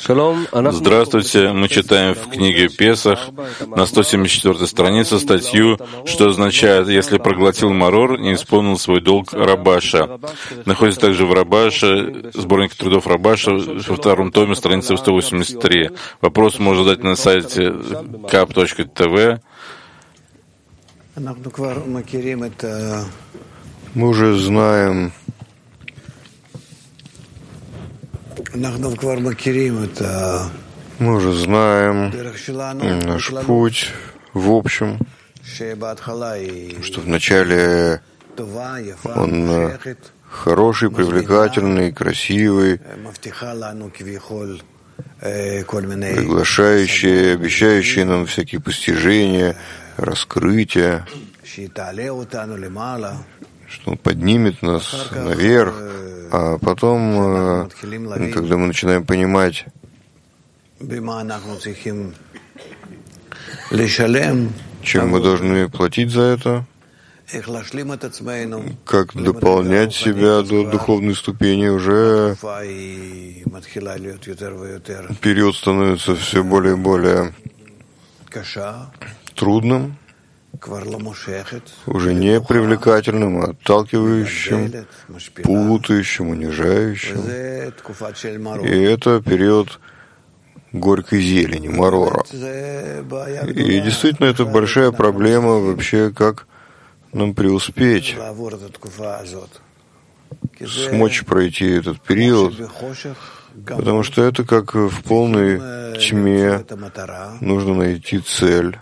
Здравствуйте. Мы читаем в книге Песах на 174 странице статью, что означает, если проглотил марор, не исполнил свой долг Рабаша. Находится также в Рабаше, сборник трудов Рабаша, во втором томе, страница 183. Вопрос можно задать на сайте kap.tv. Мы уже знаем наш путь в общем, что вначале он хороший, привлекательный, красивый, приглашающий, обещающий нам всякие постижения, раскрытия, что он поднимет нас наверх, а потом, когда мы начинаем понимать, чем мы должны платить за это, как дополнять себя до духовной ступени, уже период становится все более и более трудным, уже не привлекательным, а отталкивающим, путающим, унижающим. И это период горькой зелени, марора. И действительно, это большая проблема вообще, как нам преуспеть, смочь пройти этот период, потому что это как в полной тьме, нужно найти цель.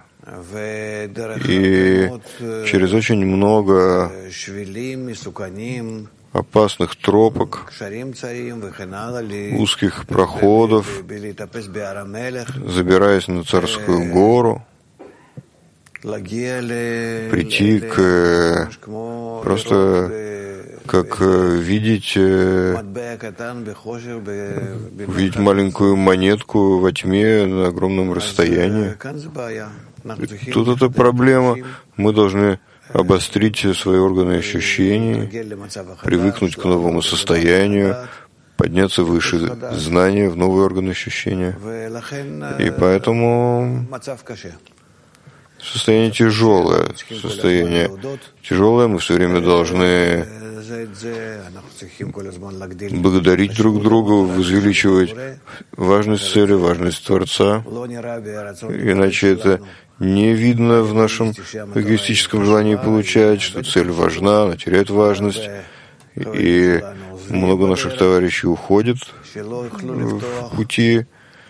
И через очень много опасных тропок, узких проходов, забираясь на Царскую гору, прийти к просто как видеть маленькую монетку во тьме на огромном расстоянии. И тут это проблема. Мы должны обострить свои органы ощущений, привыкнуть к новому состоянию, подняться выше знания в новые органы ощущения. И поэтому состояние тяжелое. Мы все время должны благодарить друг друга, возвеличивать важность цели, важность Творца. Иначе это не видно в нашем эгоистическом желании получать, что цель важна, она теряет важность. И много наших товарищей уходят в пути.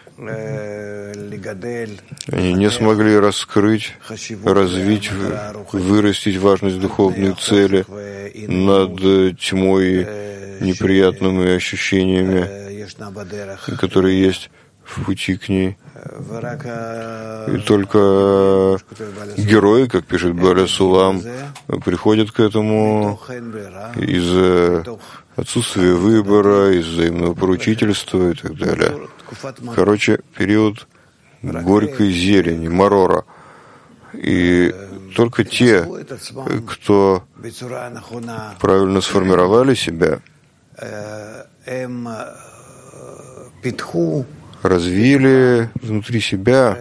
Они не смогли раскрыть, развить, вырастить важность духовной цели над тьмой, неприятными ощущениями, которые есть в пути к ней. И только герои, как пишет Баля Сулам, приходят к этому из отсутствия выбора, из взаимного поручительства и так далее. Короче, период горькой зелени, марора. И только те, кто правильно сформировали себя, развили внутри себя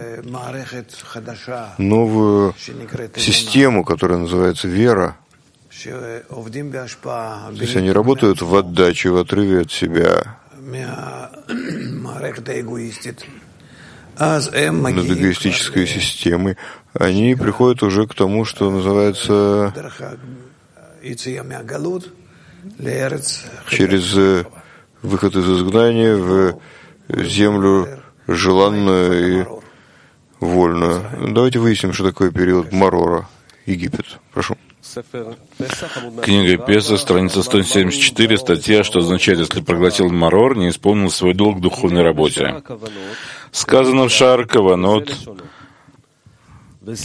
новую систему, которая называется вера. То есть они работают в отдаче, в отрыве от себя, над эгоистической системой. Они приходят уже к тому, что называется через выход из изгнания в землю желанную и вольную. Давайте выясним, что такое период марора, Египет. Прошу. Книга Песах, страница 174, статья, что означает, если проглотил марор, не исполнил свой долг в духовной работе. Сказано в Шаар Каванот,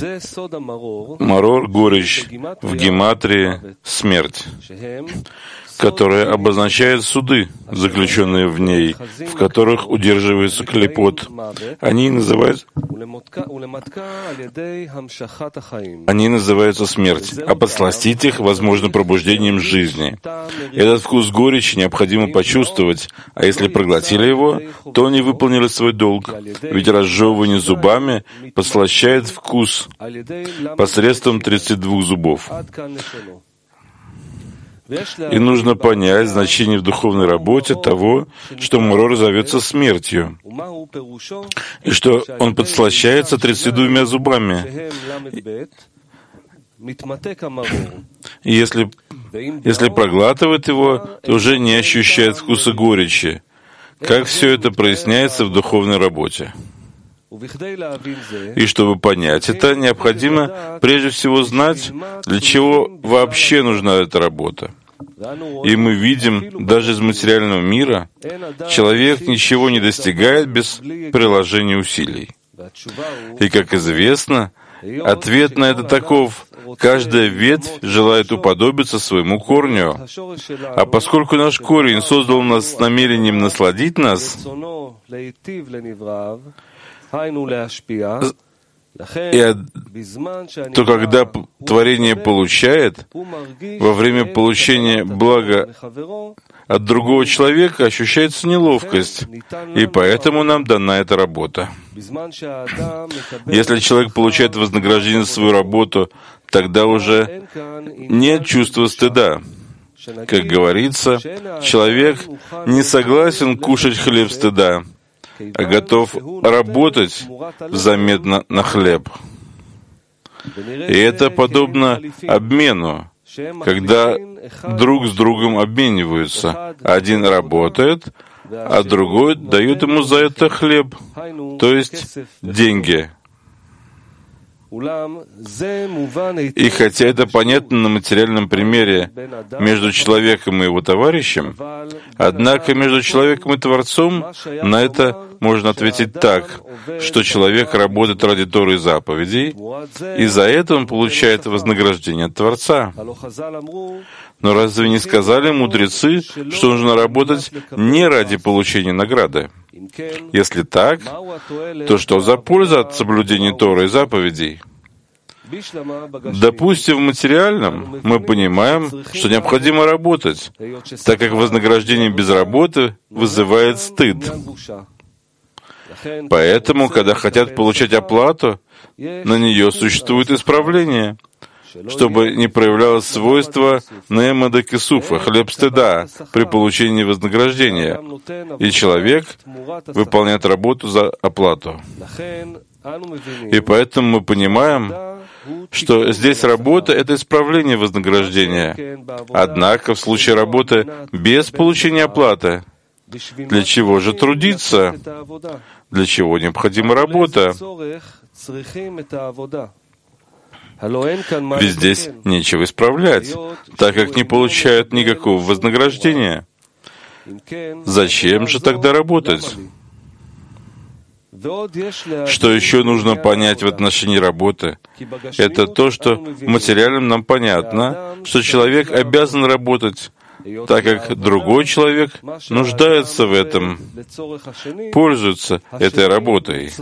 марор, горечь, в гематрии смерть. которая обозначает суды, заключенные в ней, в которых удерживается клепот. Они называются смерть, а подсластить их возможно пробуждением жизни. Этот вкус горечи необходимо почувствовать, а если проглотили его, то они выполнили свой долг, ведь разжевывание зубами подслащает вкус посредством 32 зубов. И нужно понять значение в духовной работе того, что марор зовется смертью, и что он подслащается 32 зубами. И если проглатывает его, то уже не ощущает вкуса горечи. Как все это проясняется в духовной работе? И чтобы понять это, необходимо прежде всего знать, для чего вообще нужна эта работа. И мы видим, даже из материального мира, человек ничего не достигает без приложения усилий. И, как известно, ответ на это таков: каждая ветвь желает уподобиться своему корню. А поскольку наш корень создал нас с намерением насладить нас, то когда творение получает, во время получения блага от другого человека ощущается неловкость, и поэтому нам дана эта работа. Если человек получает вознаграждение за свою работу, тогда уже нет чувства стыда. Как говорится, человек не согласен кушать хлеб стыда, а готов работать взамен на хлеб. И это подобно обмену, когда друг с другом обмениваются. Один работает, а другой дает ему за это хлеб, то есть деньги. И хотя это понятно на материальном примере между человеком и его товарищем, однако между человеком и Творцом на это можно ответить так, что человек работает ради Торы и заповедей, и за это он получает вознаграждение от Творца. Но разве не сказали мудрецы, что нужно работать не ради получения награды? Если так, то что за польза от соблюдения Торы и заповедей? Допустим, в материальном мы понимаем, что необходимо работать, так как вознаграждение без работы вызывает стыд. Поэтому, когда хотят получать оплату, на нее существует исправление, чтобы не проявлялось свойство неэмада кисуфа, хлеб стыда, при получении вознаграждения, и человек выполняет работу за оплату. И поэтому мы понимаем, что здесь работа — это исправление вознаграждения. Однако в случае работы без получения оплаты, для чего же трудиться? Для чего необходима работа? Ведь здесь нечего исправлять, так как не получают никакого вознаграждения. Зачем же тогда работать? Что еще нужно понять в отношении работы? Это то, что в материальном нам понятно, что человек обязан работать, так как другой человек нуждается в этом, пользуется этой работой.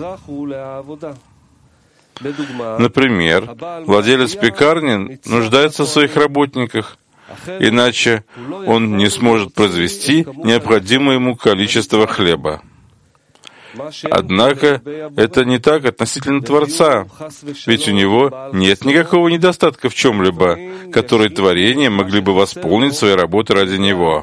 Например, владелец пекарни нуждается в своих работниках, иначе он не сможет произвести необходимое ему количество хлеба. Однако это не так относительно Творца, ведь у него нет никакого недостатка в чем-либо, который творения могли бы восполнить свои работы ради него.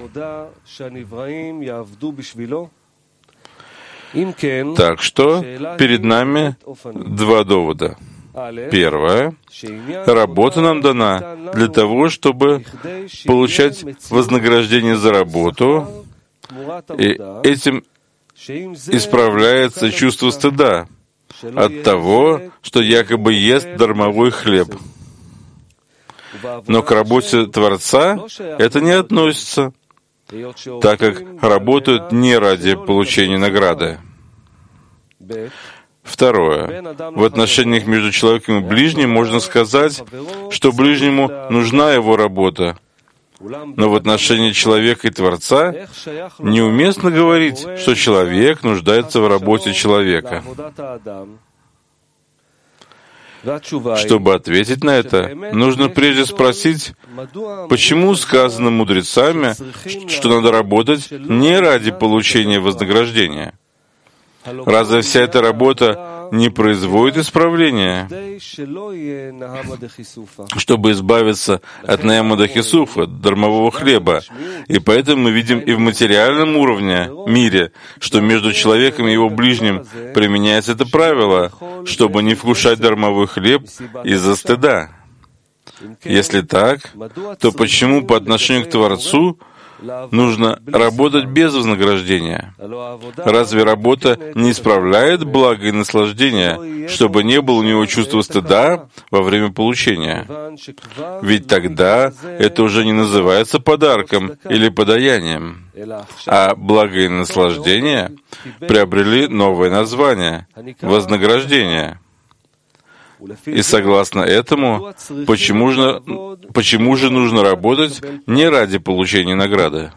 Так что перед нами два довода. Первое. Работа нам дана для того, чтобы получать вознаграждение за работу, и этим исправляется чувство стыда от того, что якобы ест дармовой хлеб. Но к работе Творца это не относится, так как работают не ради получения награды. Второе. В отношениях между человеком и ближним можно сказать, что ближнему нужна его работа, Но в отношении человека и Творца неуместно говорить, что человек нуждается в работе человека. Чтобы ответить на это, нужно прежде спросить, почему сказано мудрецами, что надо работать не ради получения вознаграждения. Разве вся эта работа не производит исправления, чтобы избавиться от наямада хисуфа, дармового хлеба? И поэтому мы видим и в материальном уровне, мире, что между человеком и его ближним применяется это правило, чтобы не вкушать дармовой хлеб из-за стыда. Если так, то почему по отношению к Творцу нужно работать без вознаграждения? Разве работа не исправляет благо и наслаждение, чтобы не было у него чувства стыда во время получения? Ведь тогда это уже не называется подарком или подаянием, а благо и наслаждение приобрели новое название — вознаграждение. И согласно этому, почему же нужно работать не ради получения награды?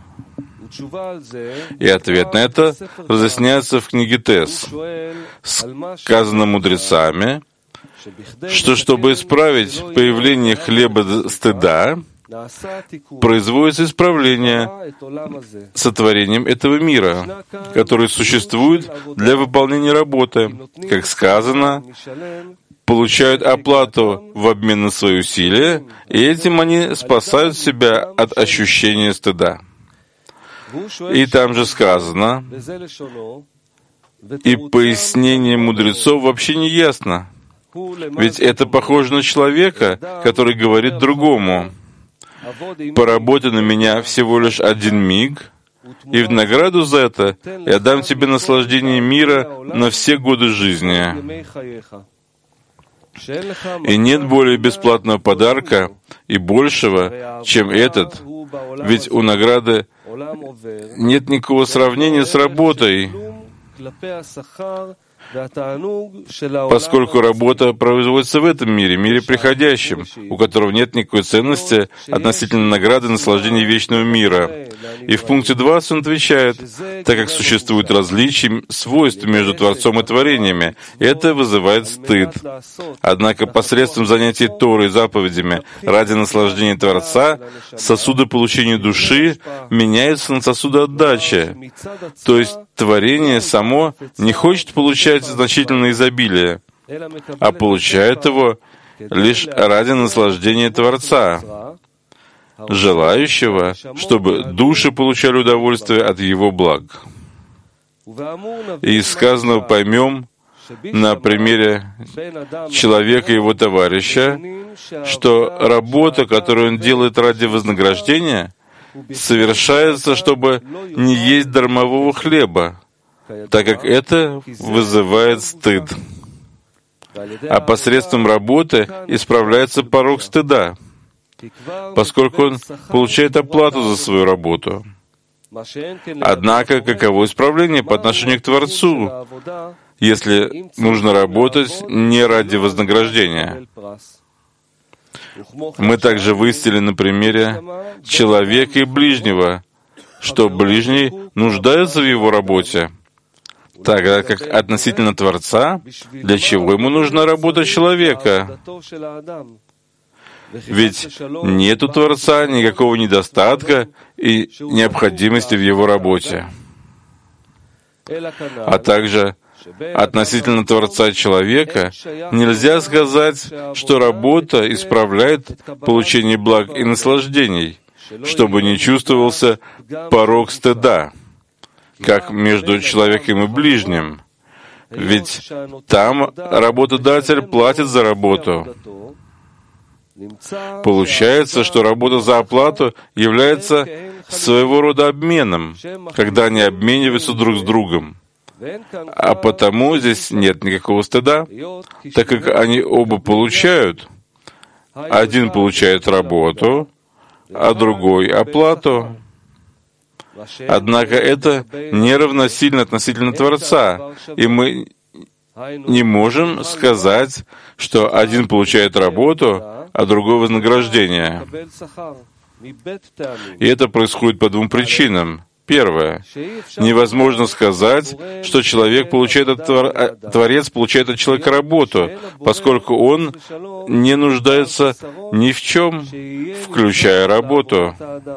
И ответ на это разъясняется в книге Тес. Сказано мудрецами, что чтобы исправить появление хлеба стыда, производится исправление сотворением этого мира, который существует для выполнения работы. Как сказано, получают оплату в обмен на свои усилия, и этим они спасают себя от ощущения стыда. И там же сказано, и пояснение мудрецов вообще не ясно. Ведь это похоже на человека, который говорит другому: «Поработай на меня всего лишь один миг, и в награду за это я дам тебе наслаждение мира на все годы жизни». И нет более бесплатного подарка и большего, чем этот, ведь у награды нет никакого сравнения с работой, поскольку работа производится в этом мире, мире приходящем, у которого нет никакой ценности относительно награды наслаждения вечного мира. И в пункте 20 он отвечает: так как существует различие свойств между Творцом и творениями, это вызывает стыд. Однако посредством занятий Торой и заповедями ради наслаждения Творца сосуды получения души меняются на сосуды отдачи. То есть творение само не хочет получать значительное изобилие, а получает его лишь ради наслаждения Творца, желающего, чтобы души получали удовольствие от его благ. И из сказанного поймем на примере человека и его товарища, что работа, которую он делает ради вознаграждения, совершается, чтобы не есть дармового хлеба, так как это вызывает стыд. А посредством работы исправляется порог стыда, поскольку он получает оплату за свою работу. Однако, каково исправление по отношению к Творцу, если нужно работать не ради вознаграждения? Мы также выяснили на примере человека и ближнего, что ближний нуждается в его работе, тогда как относительно Творца, для чего ему нужна работа человека? Ведь нет у Творца никакого недостатка и необходимости в его работе. А также относительно Творца человека нельзя сказать, что работа исправляет получение благ и наслаждений, чтобы не чувствовался порог стыда, как между человеком и ближним. Ведь там работодатель платит за работу. Получается, что работа за оплату является своего рода обменом, когда они обмениваются друг с другом. А потому здесь нет никакого стыда, так как они оба получают. Один получает работу, а другой — оплату. Однако это не равносильно относительно Творца, и мы не можем сказать, что один получает работу, а другой — вознаграждение. И это происходит по двум причинам. Первое. Невозможно сказать, что человек получает Творец получает от человека работу, поскольку он не нуждается ни в чем, включая работу.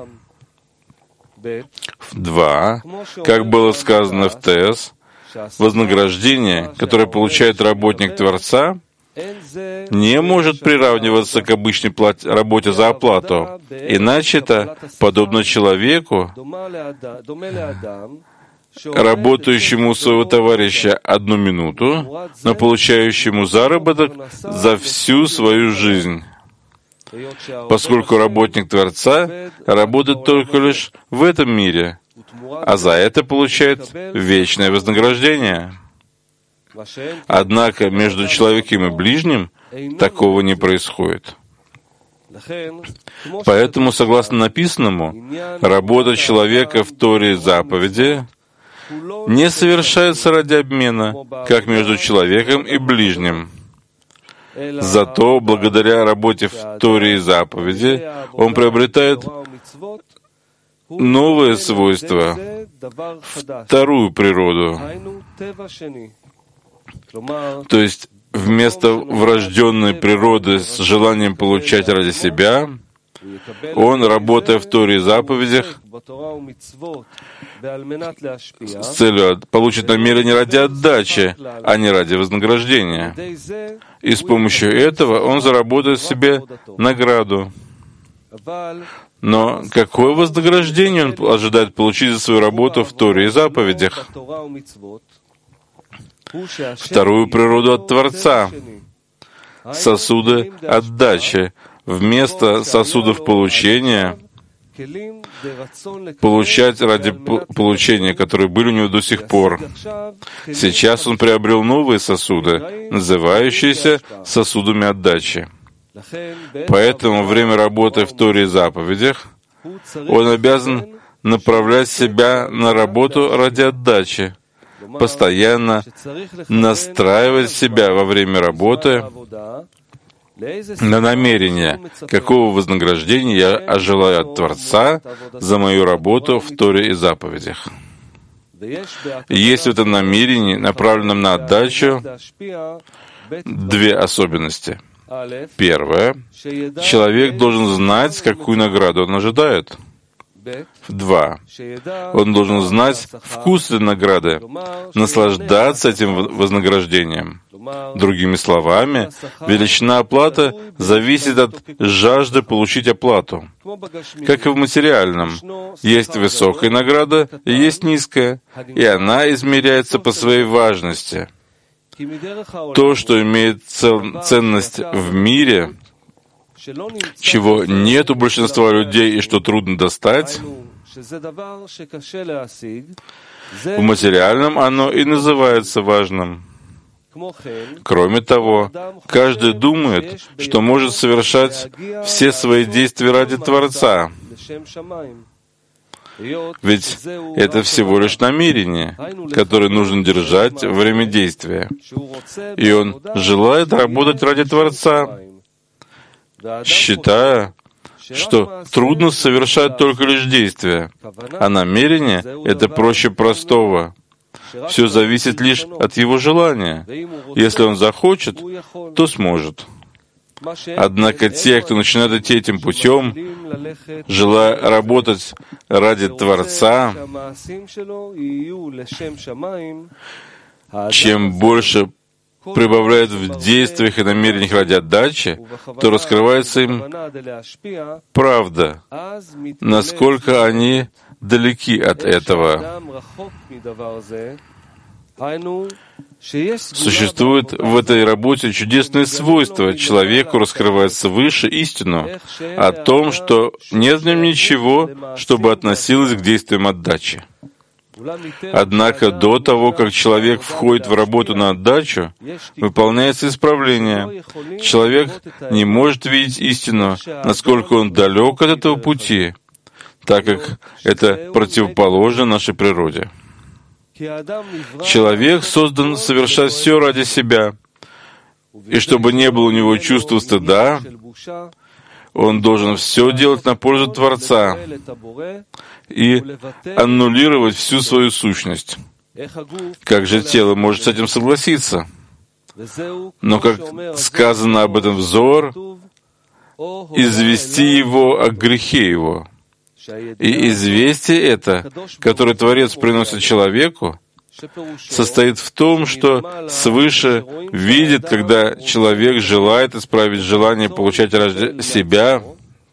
2. Как было сказано в ТС, вознаграждение, которое получает работник Творца, не может приравниваться к обычной работе за оплату. Иначе это подобно человеку, работающему у своего товарища 1 минуту, но получающему заработок за всю свою жизнь. Поскольку работник Творца работает только лишь в этом мире, а за это получает вечное вознаграждение. Однако между человеком и ближним такого не происходит. Поэтому, согласно написанному, работа человека в Торе и заповеди не совершается ради обмена, как между человеком и ближним. Зато, благодаря работе в Торе и заповеди, он приобретает новые свойства, вторую природу. То есть, вместо врожденной природы с желанием получать ради себя, он, работая в Торе и заповедях, с целью получить намерение ради отдачи, а не ради вознаграждения. И с помощью этого он заработает себе награду. Но какое вознаграждение он ожидает получить за свою работу в Торе и заповедях? Вторую природу от Творца, сосуды отдачи, вместо сосудов получения, получать ради получения, которые были у него до сих пор. Сейчас он приобрел новые сосуды, называющиеся сосудами отдачи. Поэтому во время работы в Торе и заповедях он обязан направлять себя на работу ради отдачи, постоянно настраивать себя во время работы на намерение, какого вознаграждения я желаю от Творца за мою работу в Торе и заповедях. Есть в этом намерении, направленном на отдачу, 2 особенности. Первое. Человек должен знать, какую награду он ожидает. 2. Он должен знать вкус этой награды, наслаждаться этим вознаграждением. Другими словами, величина оплаты зависит от жажды получить оплату. Как и в материальном, есть высокая награда и есть низкая, и она измеряется по своей важности. То, что имеет ценность в мире, чего нет у большинства людей и что трудно достать, в материальном оно и называется важным. Кроме того, каждый думает, что может совершать все свои действия ради Творца. Ведь это всего лишь намерение, которое нужно держать во время действия. И он желает работать ради Творца, считая, что трудно совершать только лишь действия, а намерение — это проще простого. Все зависит лишь от его желания. Если он захочет, то сможет. Однако те, кто начинает идти этим путем, желая работать ради Творца, чем больше прибавляют в действиях и намерениях ради отдачи, то раскрывается им правда, насколько они далеки от этого. Существует в этой работе чудесное свойство. Человеку раскрывается выше истину о том, что нет в нем ничего, чтобы относилось к действиям отдачи. Однако до того, как человек входит в работу на отдачу, выполняется исправление. Человек не может видеть истину, насколько он далек от этого пути, так как это противоположно нашей природе. Человек создан совершать все ради себя, и чтобы не было у него чувства стыда, Он должен все делать на пользу Творца и аннулировать всю свою сущность. Как же тело может с этим согласиться? Но, как сказано об этом в Зоар, извести его о грехе его. И известие это, которое Творец приносит человеку, состоит в том, что свыше видит, когда человек желает исправить желание получать ради себя,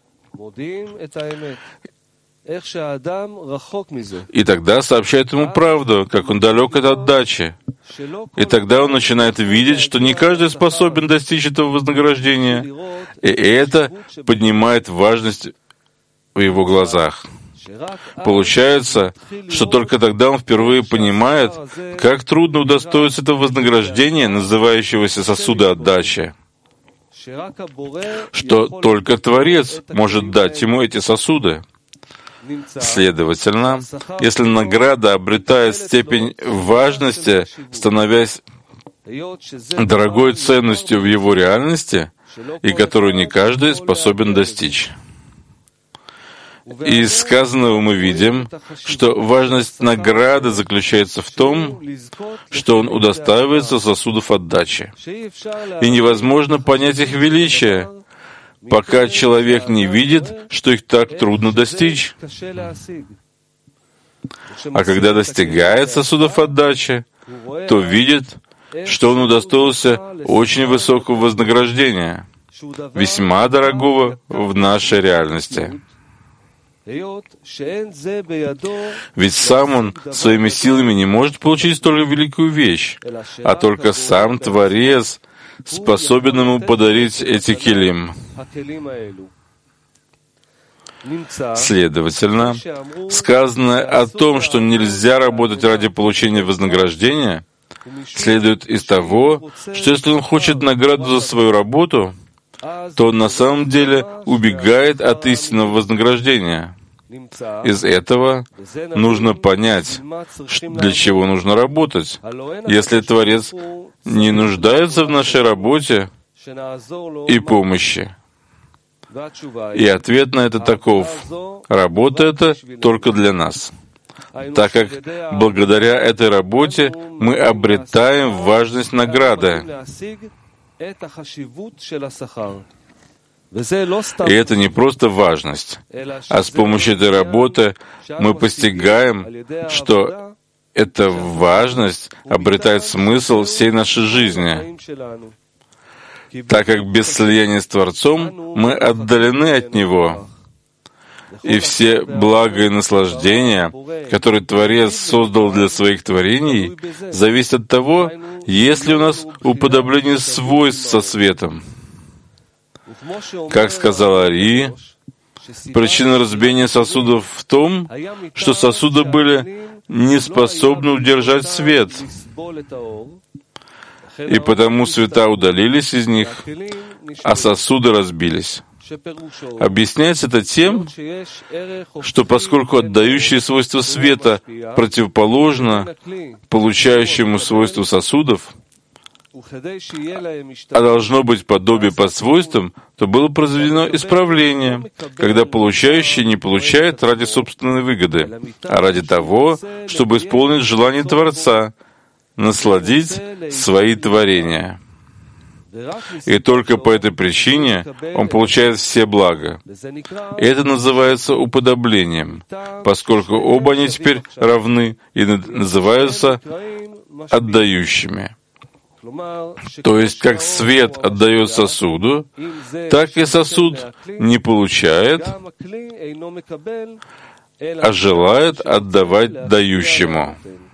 и тогда сообщает ему правду, как он далек от отдачи. И тогда он начинает видеть, что не каждый способен достичь этого вознаграждения, и это поднимает важность в его глазах. Получается, что только тогда он впервые понимает, как трудно удостоиться этого вознаграждения, называющегося сосуда отдачи, что только Творец может дать ему эти сосуды. Следовательно, если награда обретает степень важности, становясь дорогой ценностью в его реальности, и которую не каждый способен достичь. Из сказанного мы видим, что важность награды заключается в том, что он удостаивается сосудов отдачи. И невозможно понять их величие, пока человек не видит, что их так трудно достичь. А когда достигает сосудов отдачи, то видит, что он удостоился очень высокого вознаграждения, весьма дорогого в нашей реальности. Ведь сам он своими силами не может получить столь великую вещь, а только сам Творец способен ему подарить эти келим. Следовательно, сказанное о том, что нельзя работать ради получения вознаграждения, следует из того, что если он хочет награду за свою работу, то он на самом деле убегает от истинного вознаграждения. Из этого нужно понять, для чего нужно работать. Если Творец не нуждается в нашей работе и помощи. И ответ на это таков: работа это только для нас, так как благодаря этой работе мы обретаем важность награды. И это не просто важность, а с помощью этой работы мы постигаем, что эта важность обретает смысл всей нашей жизни, так как без слияния с Творцом мы отдалены от Него, и все блага и наслаждения, которые Творец создал для своих творений, зависят от того, есть ли у нас уподобление свойств со светом. Как сказал Ари, причина разбиения сосудов в том, что сосуды были не способны удержать свет, и потому света удалились из них, а сосуды разбились. Объясняется это тем, что поскольку отдающее свойство света противоположно получающему свойству сосудов, а должно быть подобие по свойствам, то было произведено исправление, когда получающий не получает ради собственной выгоды, а ради того, чтобы исполнить желание Творца, насладить свои творения. И только по этой причине он получает все блага. И это называется уподоблением, поскольку оба они теперь равны и называются отдающими. То есть, как свет отдает сосуду, так и сосуд не получает, а желает отдавать дающему.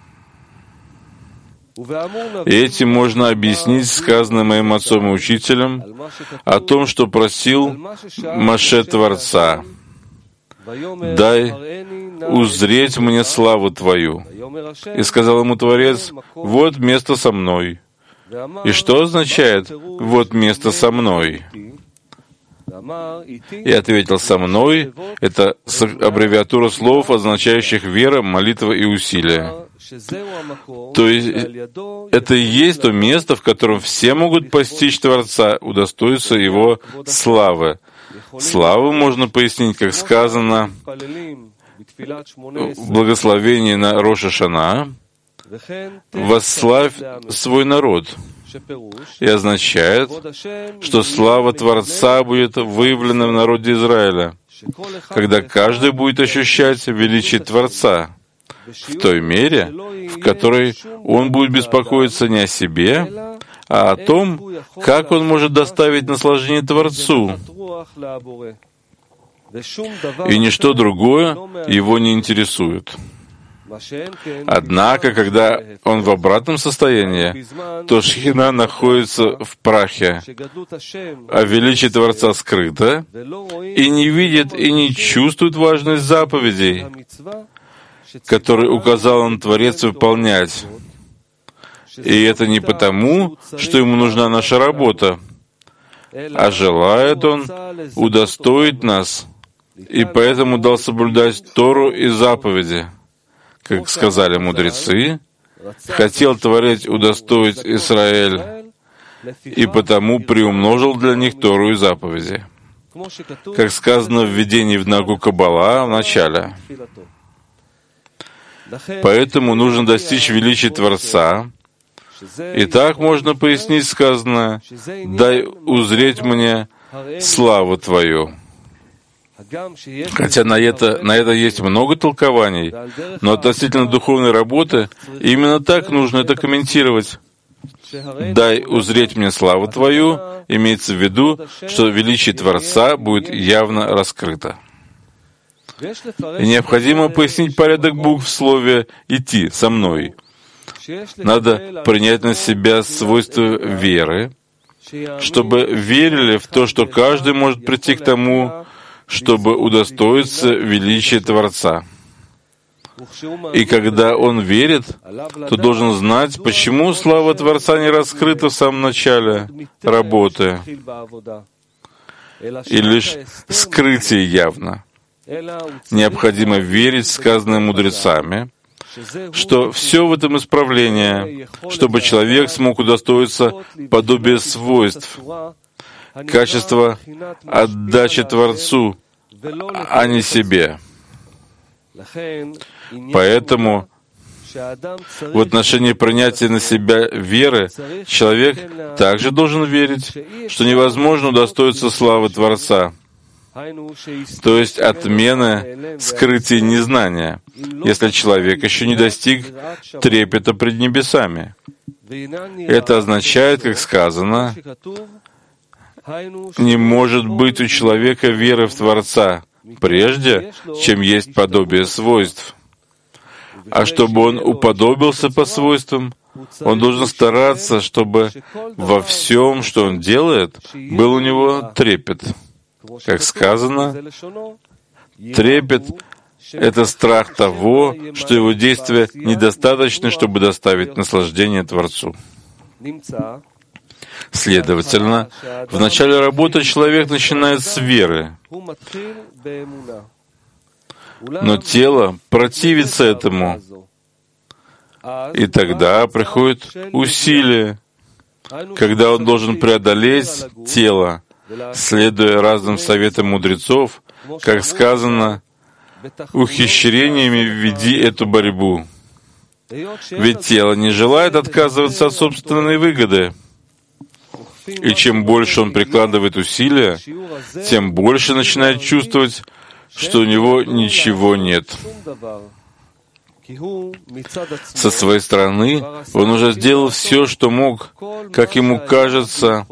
И этим можно объяснить сказанное моим отцом и учителем о том, что просил Моше Творца: «Дай узреть мне славу Твою». И сказал ему Творец: «Вот место со мной». И что означает «вот место со мной»? И ответил: «Со мной» — это аббревиатура слов, означающих вера, молитва и усилие. То есть это и есть то место, в котором все могут постичь Творца, удостоиться Его славы, Славу можно пояснить, как сказано в благословении на Рош ха-Шана: «Восславь свой народ», и означает, что слава Творца будет выявлена в народе Израиля, когда каждый будет ощущать величие Творца в той мере, в которой он будет беспокоиться не о себе, а о том, как он может доставить наслаждение Творцу, и ничто другое его не интересует. Однако, когда он в обратном состоянии, то Шхина находится в прахе, а величие Творца скрыто, и не видит и не чувствует важность заповедей, которые указал он Творец выполнять. И это не потому, что ему нужна наша работа, а желает он удостоить нас, и поэтому дал соблюдать Тору и заповеди. Как сказали мудрецы, хотел Творец удостоить Израиль, и потому приумножил для них Тору и заповеди. Как сказано в введении в Нагу Каббала в начале. Поэтому нужно достичь величия Творца, и так можно пояснить сказанное: «Дай узреть мне славу Твою». Хотя на это есть много толкований, но относительно духовной работы именно так нужно это комментировать. «Дай узреть мне славу Твою» имеется в виду, что величие Творца будет явно раскрыто. И необходимо пояснить порядок букв в слове «идти со мной». Надо принять на себя свойства веры, чтобы верили в то, что каждый может прийти к тому, чтобы удостоиться величия Творца. И когда он верит, то должен знать, почему слава Творца не раскрыта в самом начале работы, и лишь скрытие явно. Необходимо верить в сказанное мудрецами, что все в этом исправление, чтобы человек смог удостоиться подобия свойств, качества отдачи Творцу, а не себе. Поэтому в отношении принятия на себя веры человек также должен верить, что невозможно удостоиться славы Творца, то есть отмены скрытия незнания, если человек еще не достиг трепета пред небесами. Это означает, как сказано, не может быть у человека веры в Творца, прежде чем есть подобие свойств. А чтобы он уподобился по свойствам, он должен стараться, чтобы во всем, что он делает, был у него трепет. Как сказано, трепет — это страх того, что его действия недостаточны, чтобы доставить наслаждение Творцу. Следовательно, в начале работы человек начинает с веры, но тело противится этому, и тогда приходит усилие, когда он должен преодолеть тело, следуя разным советам мудрецов, как сказано, ухищрениями веди эту борьбу. Ведь тело не желает отказываться от собственной выгоды. И чем больше он прикладывает усилия, тем больше начинает чувствовать, что у него ничего нет. Со своей стороны он уже сделал все, что мог, как ему кажется,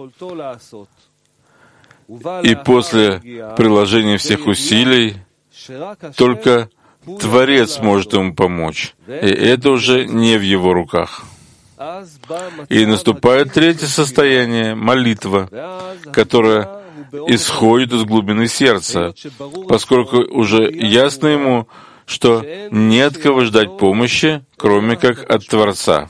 и после приложения всех усилий только Творец может ему помочь, и это уже не в его руках. И наступает третье состояние — молитва, которая исходит из глубины сердца, поскольку уже ясно ему, что не от кого ждать помощи, кроме как от Творца.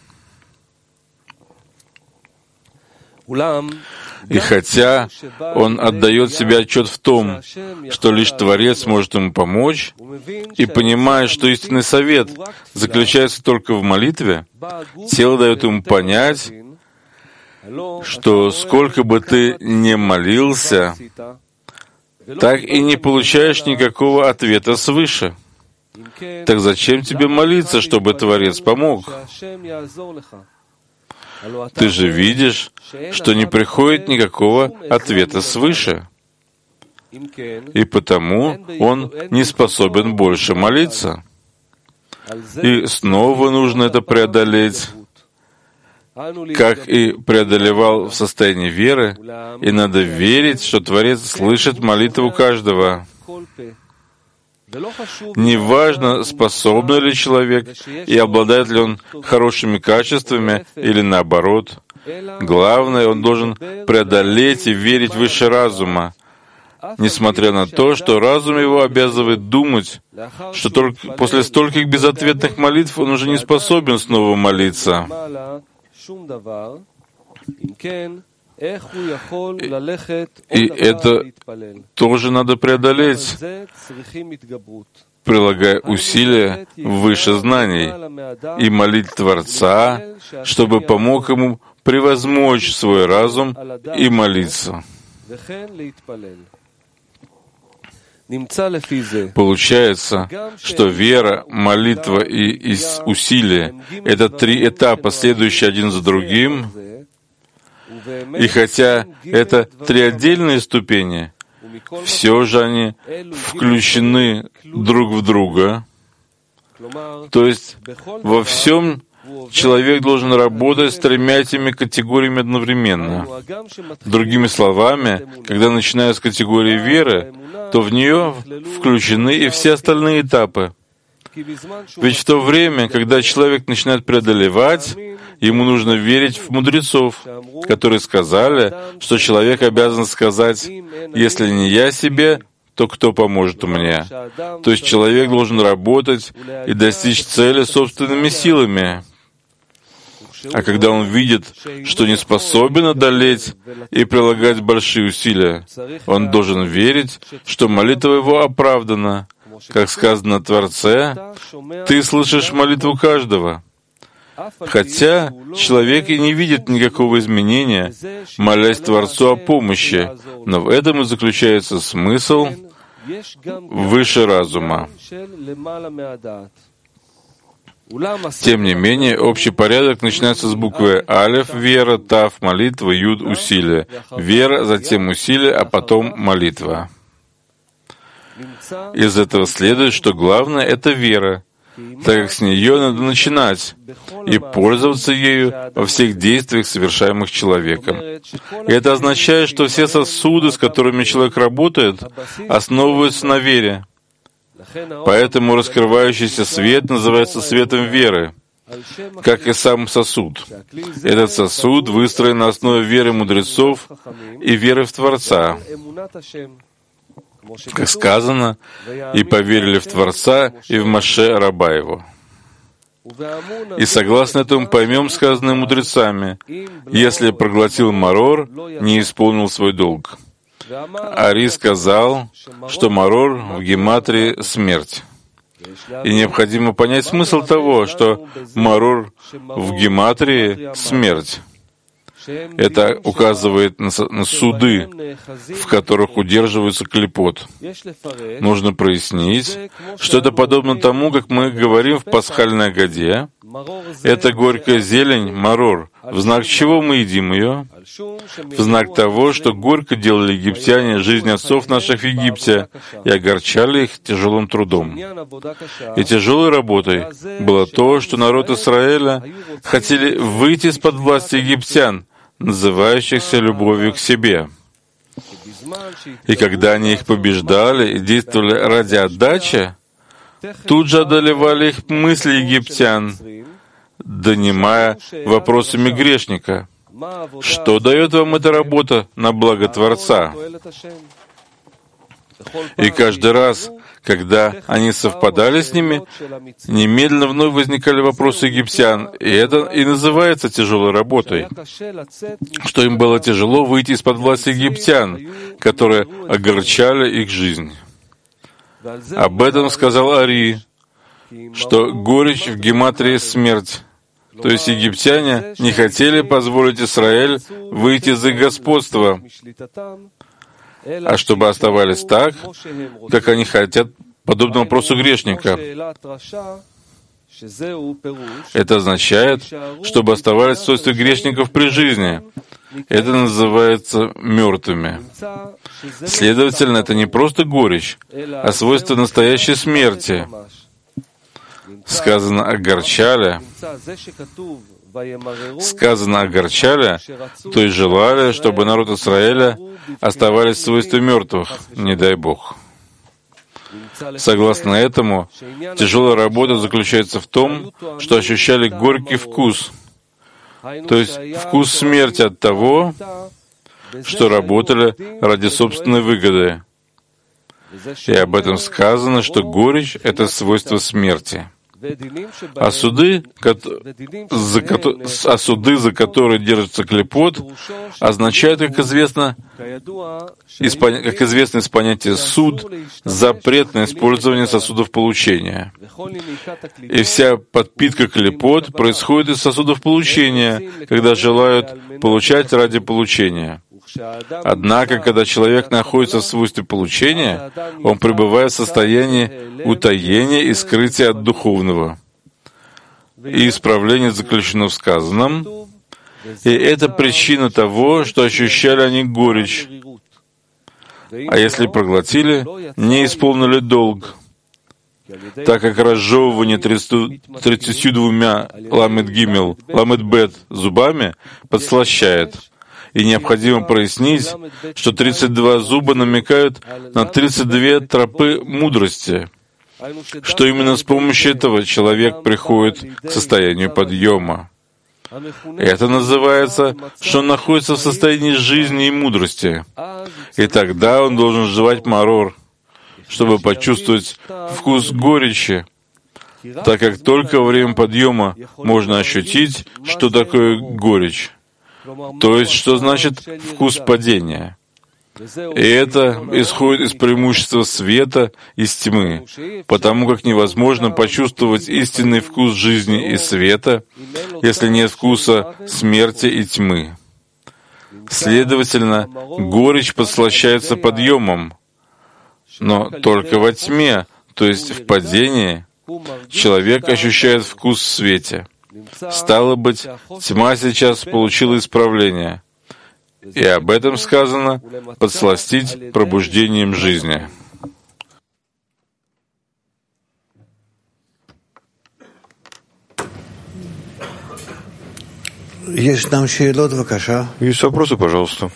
И хотя он отдает себе отчет в том, что лишь Творец может ему помочь, и понимает, что истинный совет заключается только в молитве, тело дает ему понять, что сколько бы ты ни молился, так и не получаешь никакого ответа свыше. Так зачем тебе молиться, чтобы Творец помог? Ты же видишь, что не приходит никакого ответа свыше, и потому он не способен больше молиться. И снова нужно это преодолеть, как и преодолевал в состоянии веры, и надо верить, что Творец слышит молитву каждого. Неважно, способный ли человек и обладает ли он хорошими качествами или наоборот. Главное, он должен преодолеть и верить выше разума, несмотря на то, что разум его обязывает думать, что только после стольких безответных молитв он уже не способен снова молиться. И это тоже надо преодолеть, прилагая усилия выше знаний, и молить Творца, чтобы помог ему превозмочь свой разум и молиться. Получается, что вера, молитва и усилие — это три этапа, следующие один за другим. И хотя это три отдельные ступени, все же они включены друг в друга. То есть во всем человек должен работать с тремя этими категориями одновременно. Другими словами, когда начиная с категории веры, то в нее включены и все остальные этапы. Ведь в то время, когда человек начинает преодолевать, ему нужно верить в мудрецов, которые сказали, что человек обязан сказать: «Если не я себе, то кто поможет мне?» То есть человек должен работать и достичь цели собственными силами. А когда он видит, что не способен одолеть и прилагать большие усилия, он должен верить, что молитва его оправдана. Как сказано о Творце, «Ты слышишь молитву каждого». Хотя человек и не видит никакого изменения, молясь Творцу о помощи, но в этом и заключается смысл выше разума. Тем не менее, общий порядок начинается с буквы Алеф — вера, Тав — молитва, Юд — усилие. Вера, затем усилие, а потом молитва. Из этого следует, что главное — это вера, так как с нее надо начинать и пользоваться ею во всех действиях, совершаемых человеком. И это означает, что все сосуды, с которыми человек работает, основываются на вере. Поэтому раскрывающийся свет называется светом веры, как и сам сосуд. Этот сосуд выстроен на основе веры мудрецов и веры в Творца. Как сказано, «И поверили в Творца и в Моше, раба его». И согласно этому поймем сказанное мудрецами: «Если проглотил марор, не исполнил свой долг». Ари сказал, что марор в гематрии — смерть. И необходимо понять смысл того, что марор в гематрии — смерть. Это указывает на суды, в которых удерживается клипот. Нужно прояснить, что это подобно тому, как мы говорим в пасхальной Агаде. Это горькая зелень, марор. В знак чего мы едим ее? В знак того, что горько делали египтяне жизнь отцов наших в Египте и огорчали их тяжелым трудом. И тяжелой работой было то, что народ Израиля хотели выйти из-под власти египтян, называющихся любовью к себе. И когда они их побеждали и действовали ради отдачи, тут же одолевали их мысли египтян, донимая вопросами грешника: «Что дает вам эта работа на благо Творца?» И каждый раз, когда они совпадали с ними, немедленно вновь возникали вопросы египтян, и это и называется тяжелой работой, что им было тяжело выйти из-под власти египтян, которые огорчали их жизнь. Об этом сказал Ари, что горечь в гематрии — смерть. То есть египтяне не хотели позволить Израиль выйти из их господства. а чтобы оставались так, как они хотят, подобно вопросу грешника. Это означает, чтобы оставались в свойстве грешников при жизни. Это называется мертвыми. Следовательно, это не просто горечь, а свойство настоящей смерти. Сказано огорчали, то есть желали, чтобы народ Израиля оставались в свойстве мертвых, не дай Бог. Согласно этому, тяжелая работа заключается в том, что ощущали горький вкус, то есть вкус смерти от того, что работали ради собственной выгоды. И об этом сказано, что горечь — это свойство смерти. А суды, за которые держится клипот, означают, как известно из понятия суд, запрет на использование сосудов получения. И вся подпитка клипот происходит из сосудов получения, когда желают получать ради получения. Однако, когда человек находится в свойстве получения, он пребывает в состоянии утаения и скрытия от духовного. И исправление заключено в сказанном, и это причина того, что ощущали они горечь. А если проглотили, не исполнили долг, так как разжевывание 32 ламет-бет зубами подслащает. И необходимо прояснить, что 32 зуба намекают на 32 тропы мудрости, что именно с помощью этого человек приходит к состоянию подъема. Это называется, что он находится в состоянии жизни и мудрости. И тогда он должен жевать марор, чтобы почувствовать вкус горечи, так как только во время подъема можно ощутить, что такое горечь. То есть, что значит вкус падения? И это исходит из преимущества света из тьмы, потому как невозможно почувствовать истинный вкус жизни и света, если нет вкуса смерти и тьмы. Следовательно, горечь подслащается подъемом, но только во тьме, то есть в падении, человек ощущает вкус в свете. Стало быть, тьма сейчас получила исправление. И об этом сказано подсластить пробуждением жизни. Есть вопросы, пожалуйста.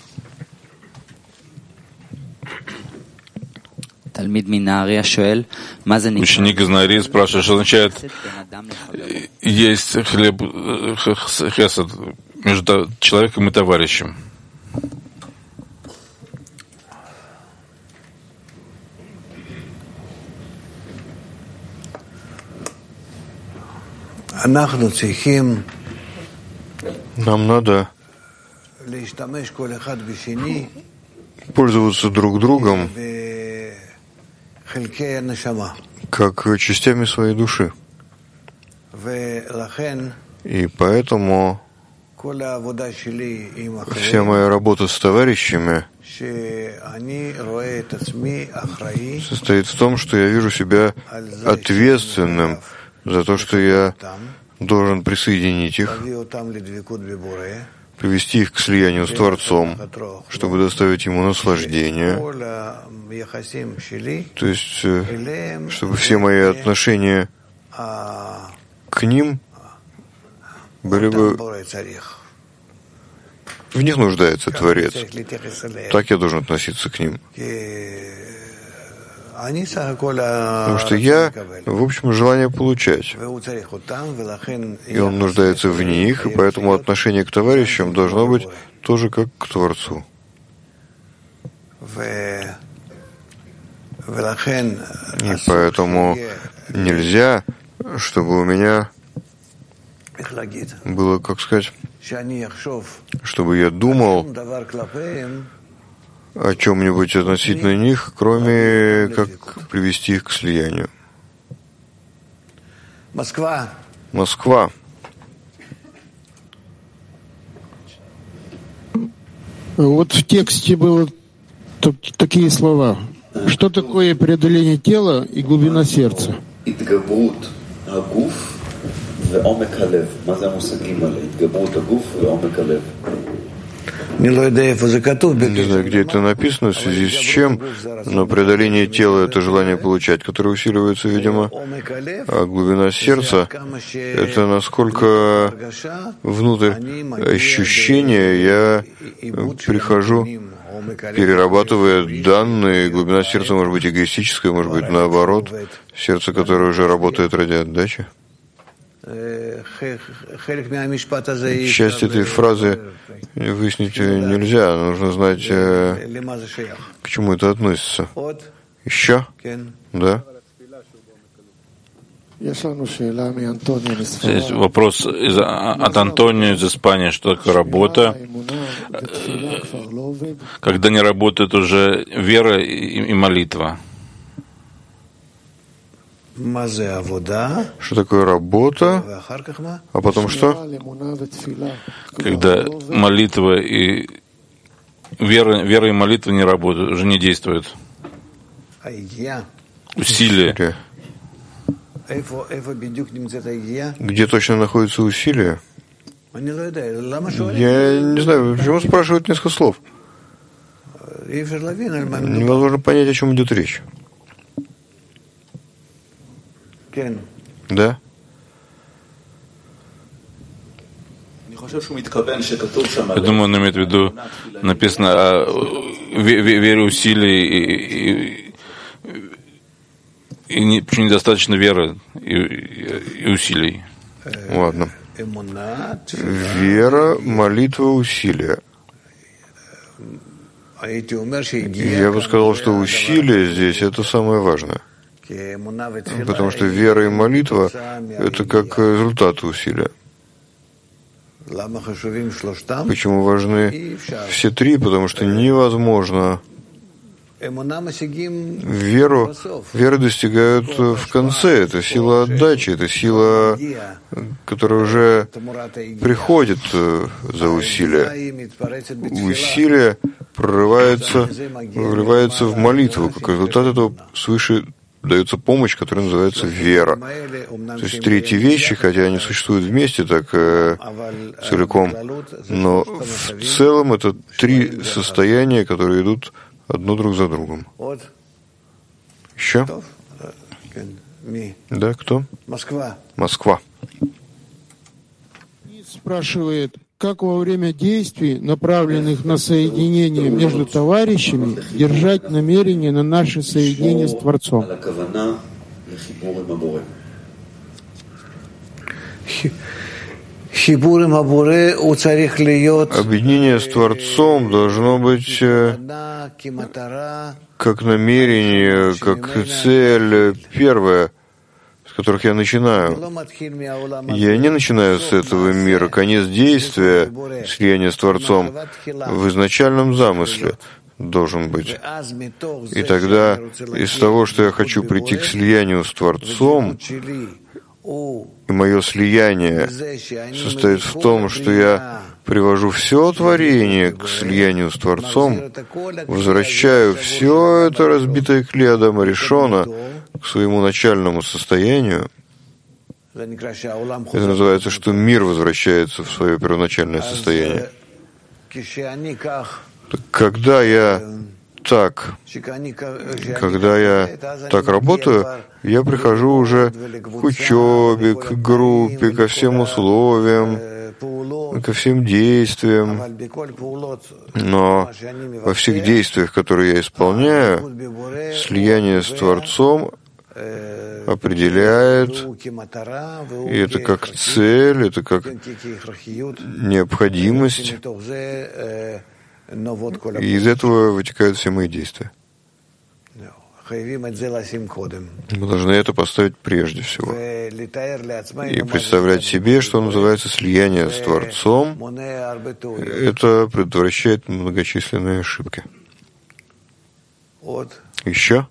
Ученик из Нарии спрашивает, что означает есть хлеб хесед между человеком и товарищем. Нам надо пользоваться друг другом как частями своей души. И поэтому вся моя работа с товарищами состоит в том, что я вижу себя ответственным за то, что я должен присоединить их, привести их к слиянию с Творцом, чтобы доставить ему наслаждение. То есть, чтобы все мои отношения к ним были бы... В них нуждается Творец. Так я должен относиться к ним. Потому что я, в общем, желание получать. И он нуждается в них, и поэтому отношение к товарищам должно быть тоже как к Творцу. И поэтому нельзя, чтобы у меня было, как сказать, чтобы я думал о чем-нибудь относительно них, кроме как привести их к слиянию. Москва. Вот в тексте было такие слова. Что такое преодоление тела и глубина сердца? Не знаю, где это написано, в связи с чем, но преодоление тела — это желание получать, которое усиливается, видимо, а глубина сердца — это насколько внутрь ощущения я прихожу, перерабатывая данные. Глубина сердца может быть эгоистическая, может быть наоборот, сердце, которое уже работает ради отдачи. Часть этой фразы выяснить нельзя, нужно знать, к чему это относится. Еще? Да? Есть вопрос от Антонио из Испании, что такое работа. Когда не работает уже вера и молитва. Что такое работа? А потом что? Когда молитва и вера и молитва не работают, уже не действуют. Усилия. Где точно находится усилие? Я не знаю, почему спрашивают несколько слов. Невозможно понять, о чем идет речь. Да? Я думаю, он имеет в виду, написано о вере, усилий и почему недостаточно веры и усилий. Ладно. Вера, молитва, усилия. Я бы сказал, что усилия здесь — это самое важное. Потому что вера и молитва — это как результат усилия. Почему важны все три? Потому что невозможно веру достигают в конце. Это сила отдачи, это сила, которая уже приходит за усилия. Усилие вливается в молитву. Как результат этого свыше дается помощь, которая называется вера. То есть третьи вещи, хотя они существуют вместе так целиком, но в целом это три состояния, которые идут одно друг за другом. Еще? Да, кто? Москва. Спрашивает, как во время действий, направленных на соединение между товарищами, держать намерение на наше соединение с Творцом? Объединение с Творцом должно быть как намерение, как цель первая, с которых я начинаю. Я не начинаю с этого мира. Конец действия, слияния с Творцом, в изначальном замысле должен быть. И тогда из того, что я хочу прийти к слиянию с Творцом, и мое слияние состоит в том, что я привожу все творение к слиянию с Творцом, возвращаю все это разбитое кли Адама Ришона к своему начальному состоянию. Это называется, что мир возвращается в свое первоначальное состояние. Когда я так работаю, я прихожу уже к учебе, к группе, ко всем условиям, ко всем действиям. Но во всех действиях, которые я исполняю, слияние с Творцом определяет, и это как цель, это как необходимость. И из этого вытекают все мои действия. Мы должны это поставить прежде всего. И представлять себе, что называется слияние с Творцом, это предотвращает многочисленные ошибки. Еще?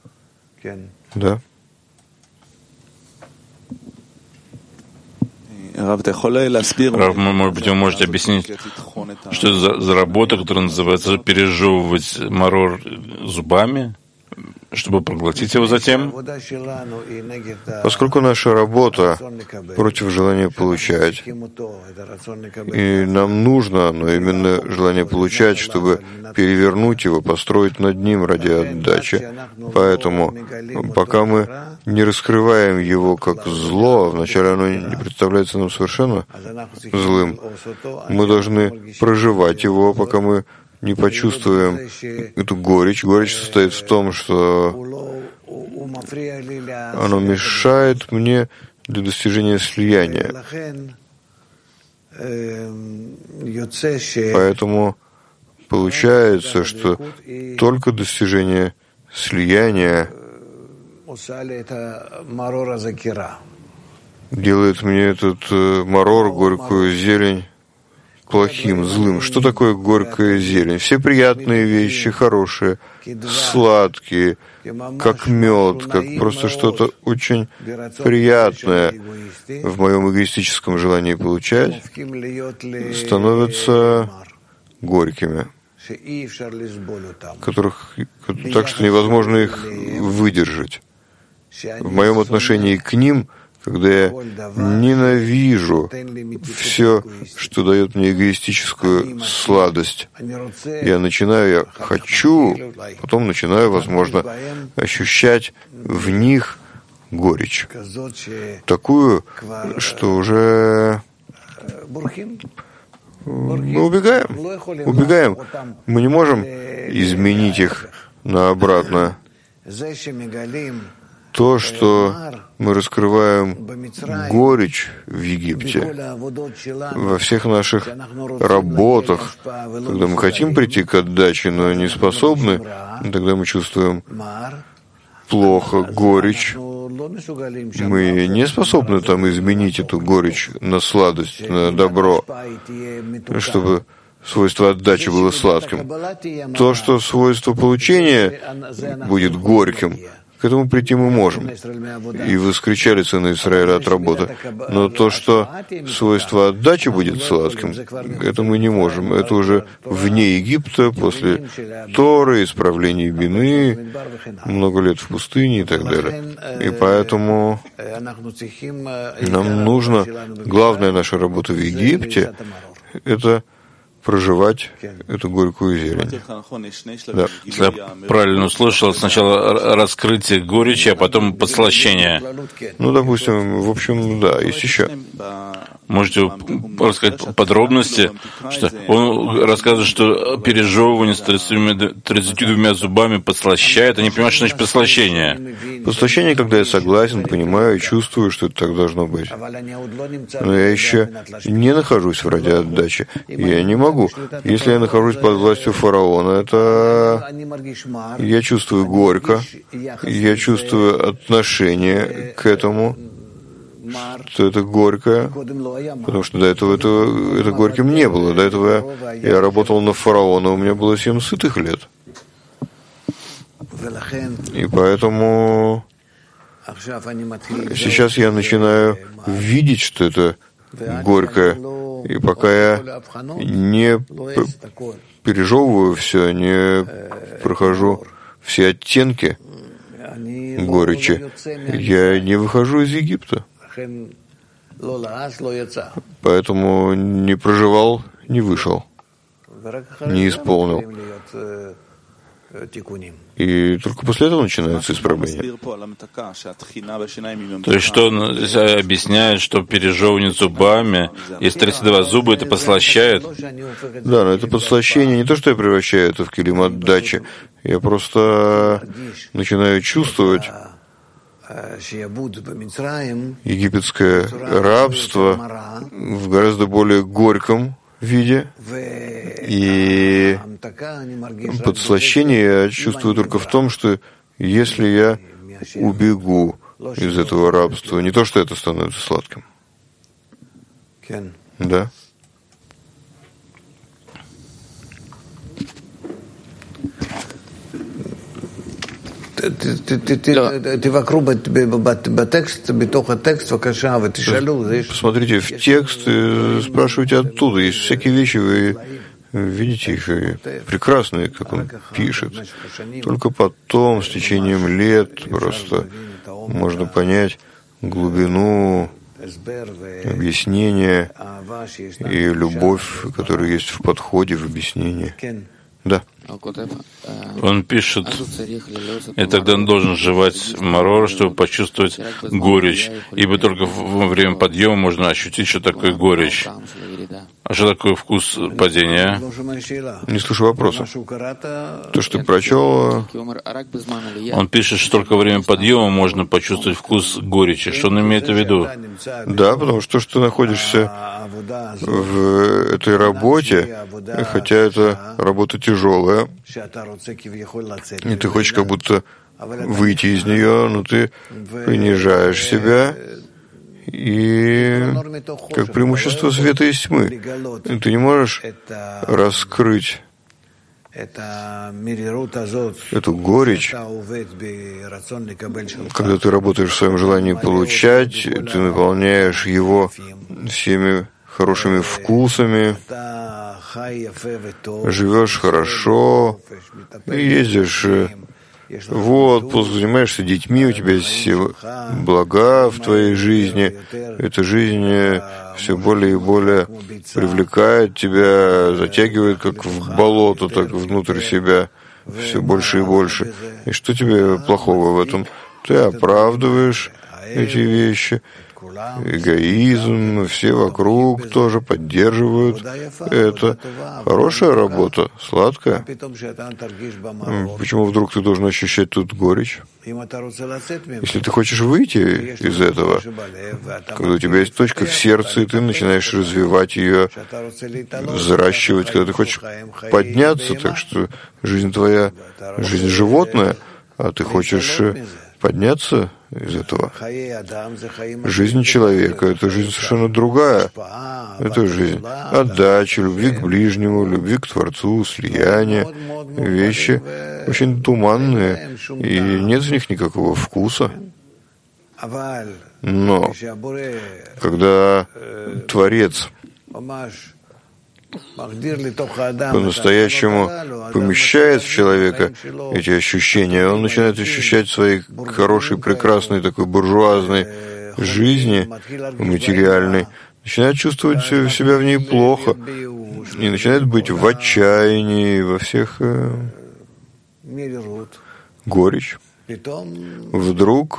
У Рав, может быть, вы можете объяснить, что это за работа, которая называется пережевывать марор зубами, чтобы проглотить его затем? Поскольку наша работа против желания получать, и нам нужно, но именно желание получать, чтобы перевернуть его, построить над ним ради отдачи. Поэтому, пока мы не раскрываем его как зло, вначале оно не представляется нам совершенно злым, мы должны проживать его, пока мы не почувствуем эту горечь. Горечь состоит в том, что оно мешает мне для достижения слияния. Поэтому получается, что только достижение слияния делает мне этот марор, горькую зелень, плохим, злым. Что такое горькая зелень? Все приятные вещи, хорошие, сладкие, как мед, как просто что-то очень приятное в моем эгоистическом желании получать, становятся горькими, так что невозможно их выдержать. В моем отношении к ним, когда я ненавижу все, что дает мне эгоистическую сладость, я хочу, потом начинаю, возможно, ощущать в них горечь, такую, что уже мы убегаем. Мы не можем изменить их на обратно. То, что мы раскрываем горечь в Египте, во всех наших работах, когда мы хотим прийти к отдаче, но не способны, тогда мы чувствуем плохо, горечь. Мы не способны там изменить эту горечь на сладость, на добро, чтобы свойство отдачи было сладким. То, что свойство получения будет горьким, к этому прийти мы можем. И вы скричали сыны Израиля от работы. Но то, что свойство отдачи будет сладким, это мы не можем. Это уже вне Египта, после Торы, исправления вины, много лет в пустыне и так далее. И поэтому нам нужно, главная наша работа в Египте, это проживать эту горькую зелень. Да. Если я правильно услышал, сначала раскрытие горечи, а потом подслащение. Ну, допустим, в общем, да, есть еще. Можете рассказать подробности? Что он рассказывает, что пережевывание с 32 зубами подслащает. Я не понимаю, что значит подслащение. Подслащение, когда я согласен, понимаю и чувствую, что это так должно быть. Но я еще не нахожусь в ради отдачи. Я не могу. Если я нахожусь под властью фараона, это я чувствую горько, я чувствую отношение к этому, что это горькое, потому что до этого это горьким не было. До этого я работал на фараона, у меня было 7 сытых лет. И поэтому сейчас я начинаю видеть, что это горькое. И пока я не пережевываю все, не прохожу все оттенки горечи, я не выхожу из Египта. Поэтому не проживал, не вышел, не исполнил. И только после этого начинается исправление. То есть, что он объясняет, что пережевывание зубами, если 32 зуба, это подслащает? Да, но это подслащение не то, что я превращаю это в килим отдачи. Я просто начинаю чувствовать египетское рабство в гораздо более горьком виде, и подслащение я чувствую только в том, что если я убегу из этого рабства, не то, что это становится сладким. Да? Посмотрите в текст и спрашивайте оттуда. Есть всякие вещи, вы видите их и прекрасные, как он пишет. Только потом, с течением лет, просто можно понять глубину объяснения и любовь, которая есть в подходе, в объяснении. Да. Он пишет, и тогда он должен жевать марор, чтобы почувствовать горечь, ибо только во время подъема можно ощутить, что такое горечь. А что такое вкус падения? Не слышу вопроса. То, что ты прочел... Он пишет, что только во время подъема можно почувствовать вкус горечи. Что он имеет в виду? Да, потому что ты находишься в этой работе, хотя эта работа тяжелая, и ты хочешь как будто выйти из нее, но ты принижаешь себя, и как преимущество света и тьмы. Ты не можешь раскрыть эту горечь, когда ты работаешь в своем желании получать, ты наполняешь его всеми хорошими вкусами, живешь хорошо, ездишь в отпуск, занимаешься детьми, у тебя есть все блага в твоей жизни. Эта жизнь все более и более привлекает тебя, затягивает, как в болото, так внутрь себя, все больше и больше. И что тебе плохого в этом? Ты оправдываешь эти вещи. Эгоизм, все вокруг тоже поддерживают это. Хорошая работа, сладкая. Почему вдруг ты должен ощущать тут горечь? Если ты хочешь выйти из этого, когда у тебя есть точка в сердце, и ты начинаешь развивать ее, взращивать, когда ты хочешь подняться, так что жизнь твоя, жизнь животная, а ты хочешь подняться из этого. Жизнь человека — это жизнь совершенно другая. Это жизнь отдачи, любви к ближнему, любви к Творцу, слияния. Вещи очень туманные, и нет в них никакого вкуса. Но когда Творец по-настоящему помещает в человека эти ощущения, он начинает ощущать своей хорошей, прекрасной, такой буржуазной жизни, материальной, начинает чувствовать себя в ней плохо и начинает быть в отчаянии, во всех горечь. Вдруг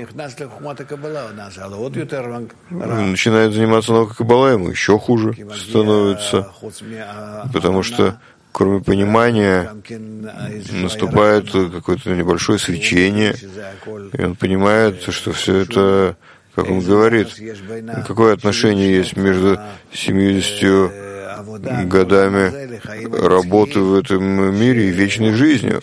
начинает заниматься наукой Каббала, ему еще хуже становится, потому что кроме понимания наступает какое-то небольшое свечение, и он понимает, что все это, как он говорит, какое отношение есть между 70 годами работы в этом мире и вечной жизнью.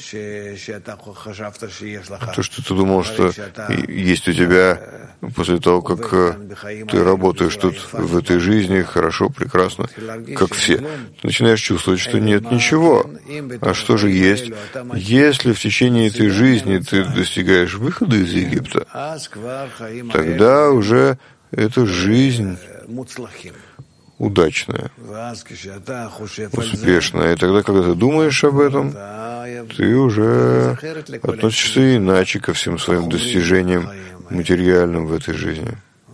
То, что ты думал, что есть у тебя после того, как ты работаешь тут в этой жизни, хорошо, прекрасно, как все, ты начинаешь чувствовать, что нет ничего. А что же есть? Если в течение этой жизни ты достигаешь выхода из Египта, тогда уже эта жизнь удачная, успешная. И тогда, когда ты думаешь об этом, ты уже относишься иначе ко всем своим достижениям материальным в этой жизни.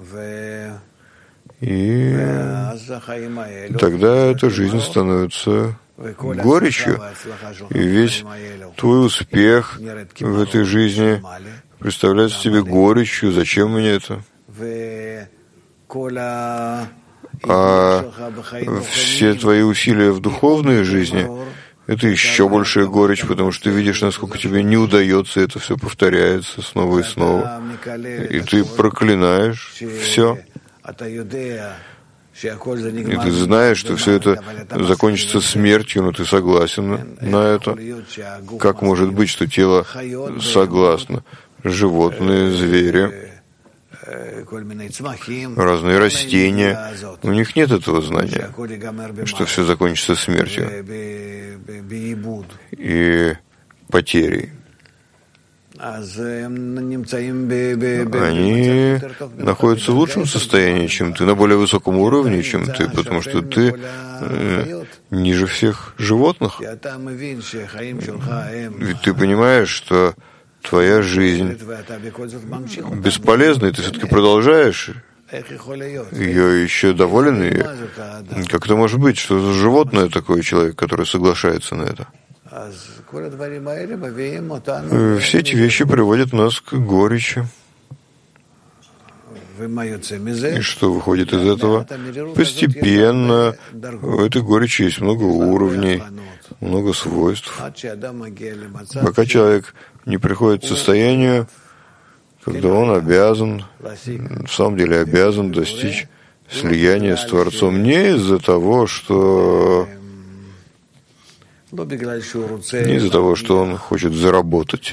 И тогда эта жизнь становится горечью. И весь твой успех в этой жизни представляется тебе горечью. Зачем мне это? А все твои усилия в духовной жизни — это еще большая горечь, потому что ты видишь, насколько тебе не удается, это все повторяется снова и снова. И ты проклинаешь все. И ты знаешь, что все это закончится смертью, но ты согласен на это. Как может быть, что тело согласно? Животные, звери, разные растения, у них нет этого знания, что все закончится смертью и потерей. они находятся в лучшем состоянии, чем ты, на более высоком уровне, чем ты, потому что ты ниже всех животных. Ведь ты понимаешь, что твоя жизнь бесполезна, и ты все-таки продолжаешь ее, еще доволен ею. Как это может быть, что за животное такой человек, который соглашается на это? Все эти вещи приводят нас к горечи. И что выходит из этого? Постепенно в этой горечи есть много уровней, много свойств. Пока человек не приходит к состоянию, когда он обязан, в самом деле обязан достичь слияния с Творцом не из-за того, что он хочет заработать,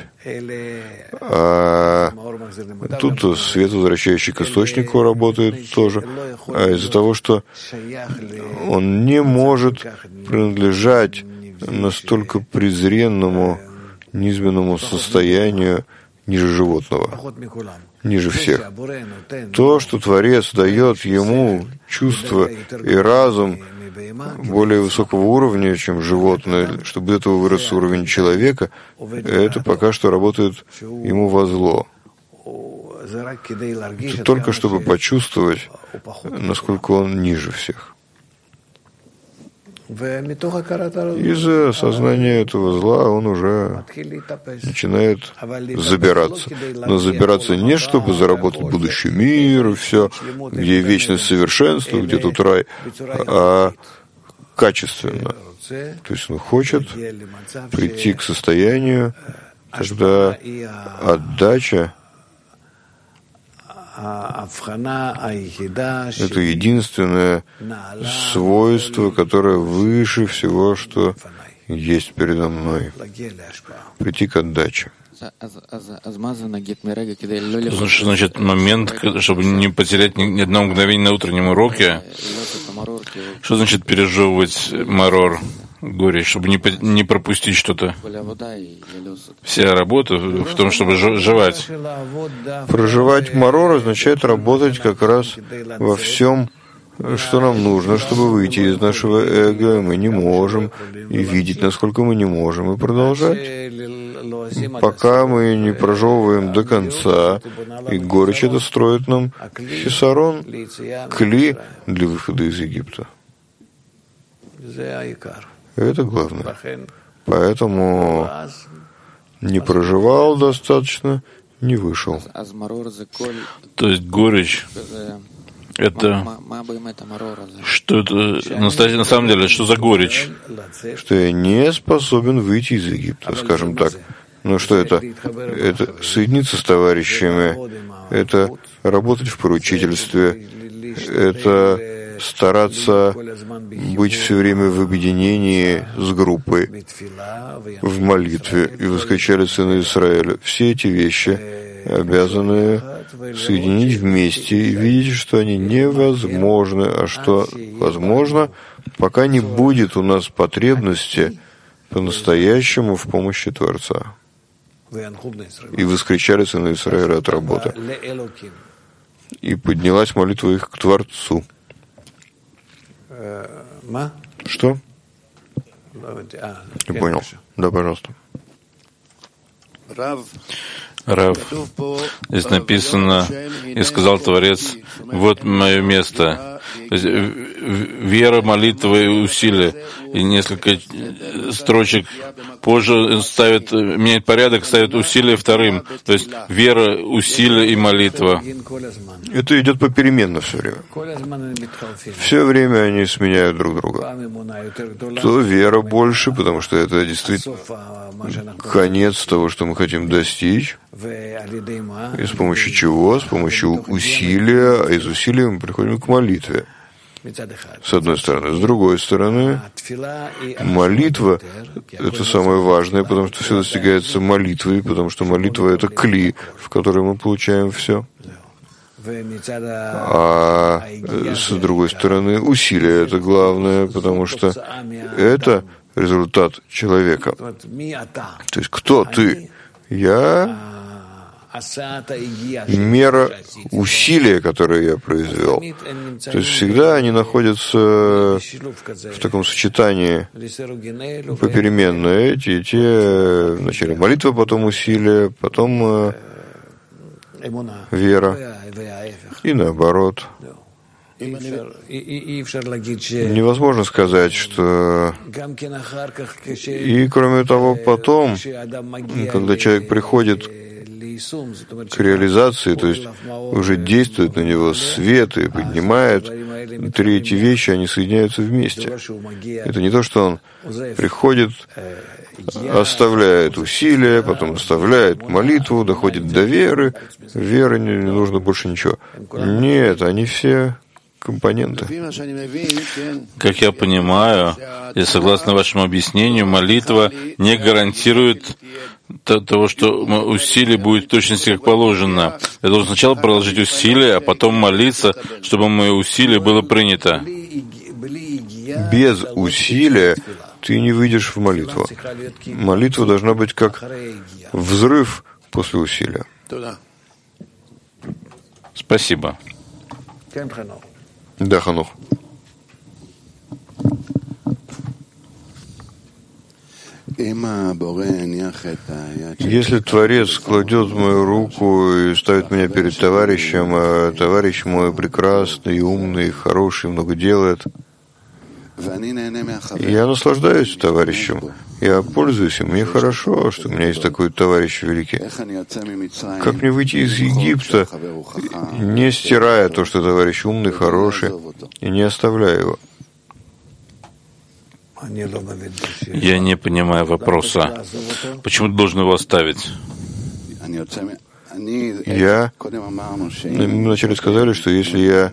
а тут свет, возвращающий к источнику, работает тоже, а из-за того, что он не может принадлежать настолько презренному, низменному состоянию ниже животного, ниже всех. То, что Творец дает ему чувство и разум более высокого уровня, чем животное, чтобы из этого вырос уровень человека, это пока что работает ему во зло. Это только чтобы почувствовать, насколько он ниже всех. Из-за сознания этого зла он уже начинает забираться. Но забираться не чтобы заработать будущий мир и все, где вечность совершенства, где тут рай, а качественно. То есть он хочет прийти к состоянию, когда отдача — это единственное свойство, которое выше всего, что есть передо мной. Прийти к отдаче. Что значит момент, чтобы не потерять ни одного мгновения на утреннем уроке? Что значит пережевывать марор, горе, чтобы не пропустить что-то? Вся работа в том, чтобы жевать. Проживать марор означает работать как раз во всем, что нам нужно, чтобы выйти из нашего эго. Мы не можем, и видеть, насколько мы не можем, и продолжать, пока мы не прожевываем до конца, и горечь это строит нам хисарон, кли для выхода из Египта. Это главное. Поэтому не проживал достаточно, не вышел. То есть горечь — это что это на самом деле, что за горечь? Что я не способен выйти из Египта, скажем так. Ну что это? Это соединиться с товарищами, это работать в поручительстве, это стараться быть все время в объединении с группой, в молитве и воскрешали сына Израиля. Все эти вещи обязаны соединить вместе и видеть, что они невозможны, а что возможно, пока не будет у нас потребности по-настоящему в помощи Творца. И воскрешали сына Израиля от работы. И поднялась молитва их к Творцу. Что? Не понял. Да, пожалуйста. Рав, здесь написано, и сказал Творец, вот мое место. То есть вера, молитва и усилия. И несколько строчек позже меняет порядок, ставит усилия вторым. То есть вера, усилия и молитва. Это идет попеременно все время. Все время они сменяют друг друга. То вера больше, потому что это действительно конец того, что мы хотим достичь. И с помощью чего? С помощью усилия, а из усилия мы приходим к молитве. С одной стороны. С другой стороны, молитва — это самое важное, потому что все достигается молитвой, потому что молитва — это кли, в который мы получаем все. А с другой стороны, усилие — это главное, потому что это результат человека. То есть кто ты? Я мера усилия, которое я произвел. То есть всегда они находятся в таком сочетании попеременно. Эти и те, вначале молитва, потом усилие, потом вера, и наоборот. Невозможно сказать, что... И кроме того, потом, когда человек приходит к реализации, то есть уже действует на него свет и поднимает, три эти вещи, они соединяются вместе. Это не то, что он приходит, оставляет усилия, потом оставляет молитву, доходит до веры, веры не нужно больше ничего. Нет, они все компоненты. Как я понимаю, и согласно вашему объяснению, молитва не гарантирует того, что усилие будет в точности как положено. Я должен сначала приложить усилия, а потом молиться, чтобы мое усилие было принято. Без усилия ты не выйдешь в молитву. Молитва должна быть как взрыв после усилия. Спасибо. Да, Ханух. Если Творец кладет мою руку и ставит меня перед товарищем, а товарищ мой прекрасный, умный, хороший, много делает, я наслаждаюсь товарищем, я пользуюсь им, мне хорошо, что у меня есть такой товарищ великий. Как мне выйти из Египта, не стирая то, что товарищ умный, хороший, и не оставляя его? Я не понимаю вопроса. Почему ты должен его оставить? Мы вначале сказали, что если я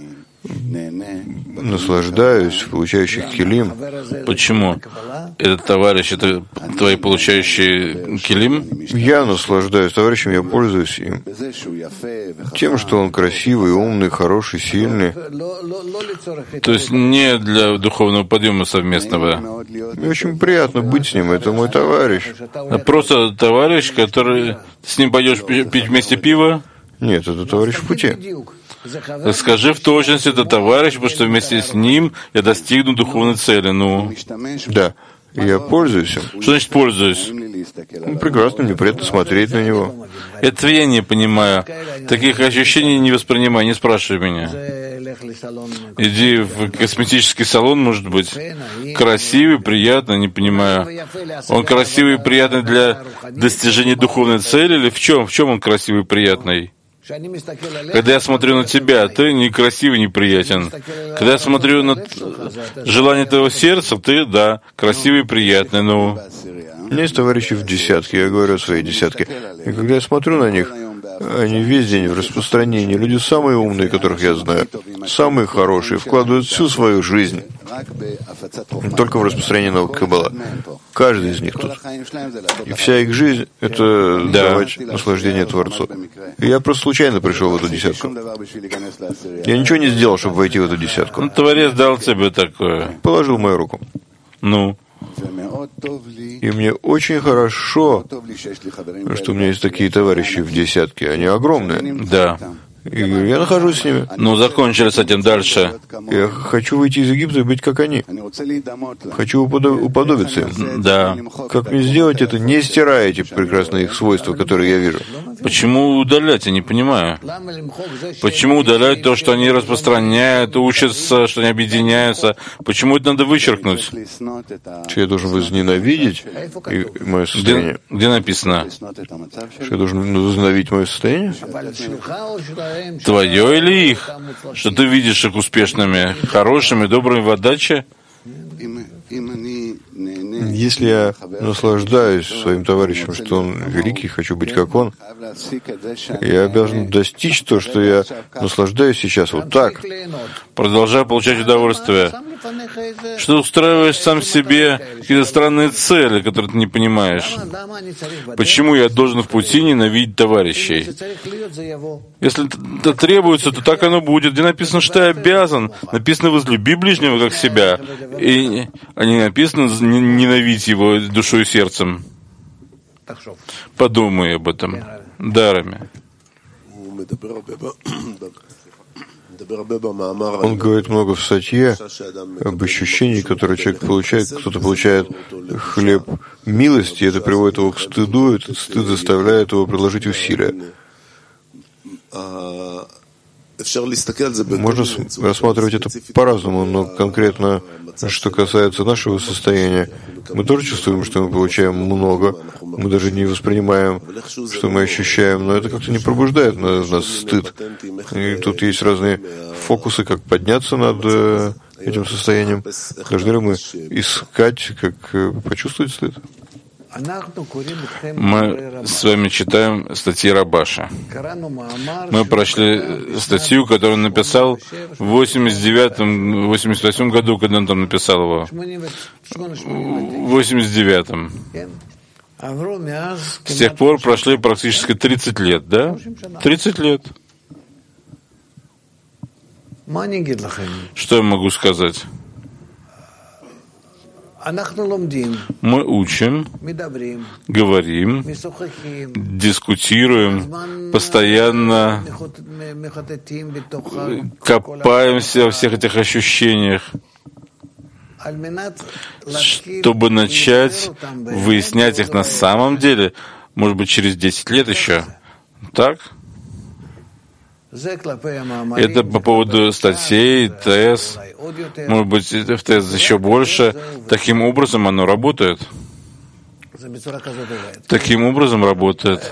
наслаждаюсь получающих килим. Почему? Этот товарищ, это твои получающие килим? Я наслаждаюсь товарищем, я пользуюсь им. Тем, что он красивый, умный, хороший, сильный. То есть не для духовного подъема совместного? Мне очень приятно быть с ним, это мой товарищ. Просто товарищ, который... С ним пойдешь пить вместе пиво? Нет, это товарищ в пути. Скажи в точности, это товарищ, потому что вместе с ним я достигну духовной цели. Да, я пользуюсь им. Что значит пользуюсь? Прекрасно, мне приятно смотреть на него. Это я не понимаю. Таких ощущений не воспринимай, не спрашивай меня. Иди в косметический салон, может быть. Красивый, приятный, не понимаю. Он красивый и приятный для достижения духовной цели или в чем? В чем он красивый и приятный? Когда я смотрю на тебя, ты некрасивый, неприятен. Когда я смотрю на желание твоего сердца, ты, да, красивый и приятный. У меня есть товарищи в десятке, я говорю о своей десятке. И когда я смотрю на них, они весь день в распространении. Люди самые умные, которых я знаю, самые хорошие, вкладывают всю свою жизнь только в распространение науки Каббала. Каждый из них тут. И вся их жизнь — это давать наслаждение Творцу. И я просто случайно пришел в эту десятку. Я ничего не сделал, чтобы войти в эту десятку. Творец дал тебе такое. Положил мою руку. И мне очень хорошо, что у меня есть такие товарищи в десятке. Они огромные. Да. И я нахожусь с ними. Закончили с этим дальше. Я хочу выйти из Египта и быть как они. Хочу уподобиться им. Да. Как мне сделать это, не стирая эти прекрасные их свойства, которые я вижу? Почему удалять? Я не понимаю. Почему удалять то, что они распространяют, учатся, что они объединяются? Почему это надо вычеркнуть? Что я должен возненавидеть мое состояние? Где написано? Что я должен возненавидеть мое состояние? Твое или их? Что ты видишь их успешными, хорошими, добрыми в отдаче? Если я наслаждаюсь своим товарищем, что он великий, хочу быть как он, я обязан достичь то, что я наслаждаюсь сейчас вот так. Продолжай получать удовольствие. Что устраиваешь сам себе какие-то странные цели, которые ты не понимаешь. Почему я должен в пути ненавидеть товарищей? Если это требуется, то так оно будет. Где написано, что я обязан? Написано «возлюби ближнего как себя». И не написано «ненавидь его душой и сердцем». Подумай об этом. Дарами. Он говорит много в статье об ощущении, которое человек получает. Кто-то получает хлеб милости, и это приводит его к стыду, и этот стыд заставляет его приложить усилия. Можно рассматривать это по-разному, но конкретно, что касается нашего состояния, мы тоже чувствуем, что мы получаем много, мы даже не воспринимаем, что мы ощущаем, но это как-то не пробуждает в нас стыд. И тут есть разные фокусы, как подняться над этим состоянием. Должны ли мы искать, как почувствовать стыд? Мы с вами читаем статьи Рабаша. Мы прошли статью, которую он написал в 89-88 году, когда он там написал его. В 89-м. С тех пор прошли практически 30 лет, да? 30 лет. Что я могу сказать? Мы учим, говорим, дискутируем, постоянно копаемся во всех этих ощущениях, чтобы начать выяснять их на самом деле, может быть, через 10 лет еще. Так? Это по поводу статей, тез. Может быть, в тез еще больше. Таким образом оно работает. Таким образом работает.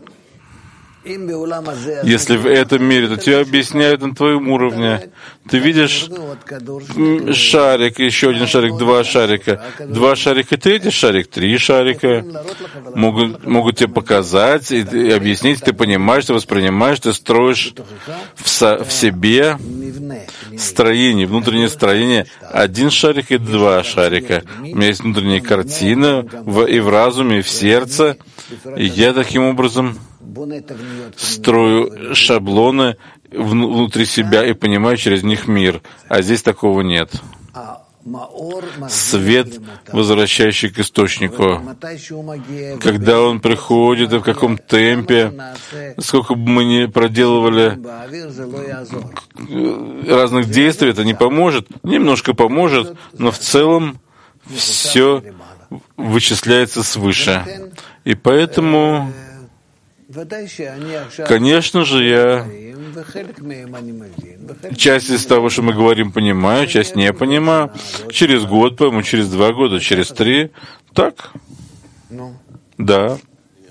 Если в этом мире, то тебе объясняют на твоем уровне. Ты видишь шарик, еще один шарик, два шарика, третий шарик, 3 шарика. Могут тебе показать и объяснить, ты понимаешь, ты воспринимаешь, ты строишь в себе строение, внутреннее строение, 1 шарик и 2 шарика. У меня есть внутренняя картина и в разуме, и в сердце. И я таким образом строю шаблоны внутри себя и понимаю через них мир. А здесь такого нет. Свет, возвращающий к источнику. Когда он приходит, и в каком темпе, сколько бы мы ни проделывали разных действий, это не поможет. Немножко поможет, но в целом все вычисляется свыше. И поэтому, конечно же, я часть из того, что мы говорим, понимаю, часть не понимаю. Через год пойму, через 2 года, через 3. Так? Да.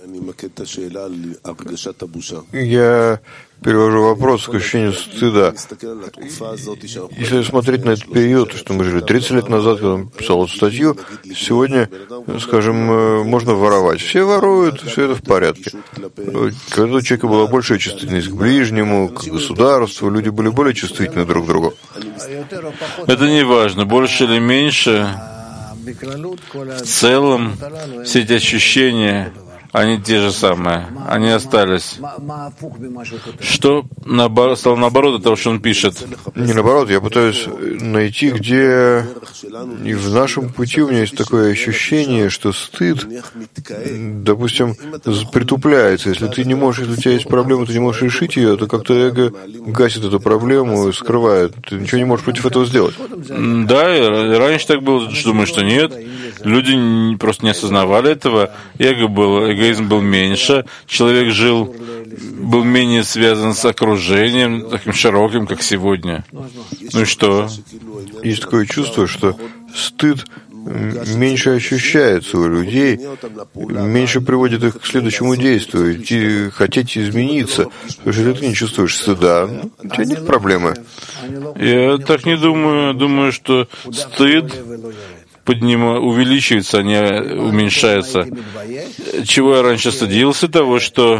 Я перевожу вопрос к ощущению стыда. Если смотреть на этот период, что мы жили 30 лет назад, когда он писал эту статью, сегодня, скажем, можно воровать. Все воруют, все это в порядке. Когда у человека была большая чувствительность к ближнему, к государству, люди были более чувствительны друг к другу. Это не важно, больше или меньше. В целом, все эти ощущения, они те же самые, они остались. Что стало наоборот от того, что он пишет? Не наоборот, я пытаюсь найти, где и в нашем пути у меня есть такое ощущение, что стыд, допустим, притупляется. Если ты не можешь, если у тебя есть проблема, ты не можешь решить ее, то как-то эго гасит эту проблему, скрывает. Ты ничего не можешь против этого сделать. Да, и раньше так было, думаю, что нет. Люди просто не осознавали этого. Эгоизм был меньше. Человек был менее связан с окружением, таким широким, как сегодня. Ну и что? Есть такое чувство, что стыд меньше ощущается у людей, меньше приводит их к следующему действию, хотеть измениться. Потому что если ты не чувствуешь стыда, у тебя нет проблемы. Я так не думаю. Думаю, что стыд увеличивается, а не уменьшается. Чего я раньше стыдился? Того, что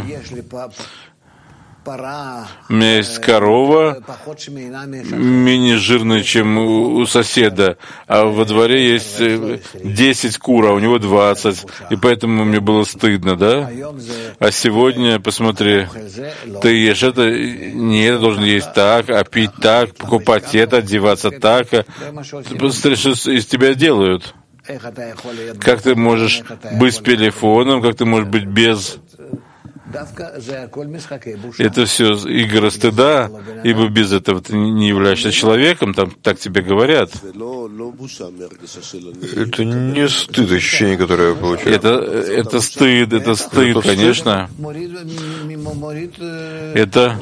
у меня есть корова, менее жирная, чем у соседа, а во дворе есть 10 кур, а у него 20, и поэтому мне было стыдно, да? А сегодня, посмотри, ты ешь это, не это должен есть так, а пить так, покупать это, одеваться так. Ты посмотри, что из тебя делают. Как ты можешь быть с телефоном, как ты можешь быть без Это все игры стыда, ибо без этого ты не являешься человеком, там так тебе говорят. Это не стыд, ощущение, которое я получаю. Это стыд, конечно. Это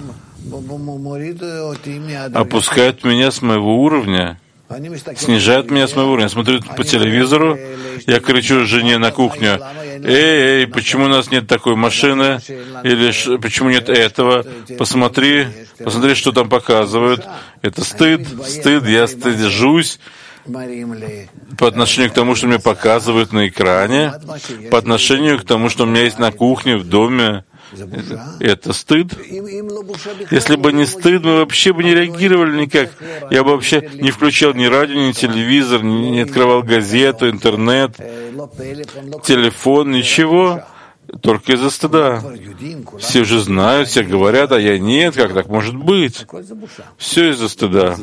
опускает меня с моего уровня, снижает меня с моего уровня. Я смотрю по телевизору, я кричу жене на кухню: «Эй, почему у нас нет такой машины?» Или «Почему нет этого?» Посмотри, что там показывают. Это стыд, я стыжусь по отношению к тому, что мне показывают на экране, по отношению к тому, что у меня есть на кухне, в доме. Это стыд. Если бы не стыд, мы вообще бы не реагировали никак. Я бы вообще не включал ни радио, ни телевизор, не открывал газету, интернет, телефон, ничего. Только из-за стыда. Все же знают, все говорят, а я нет, как так может быть? Все из-за стыда.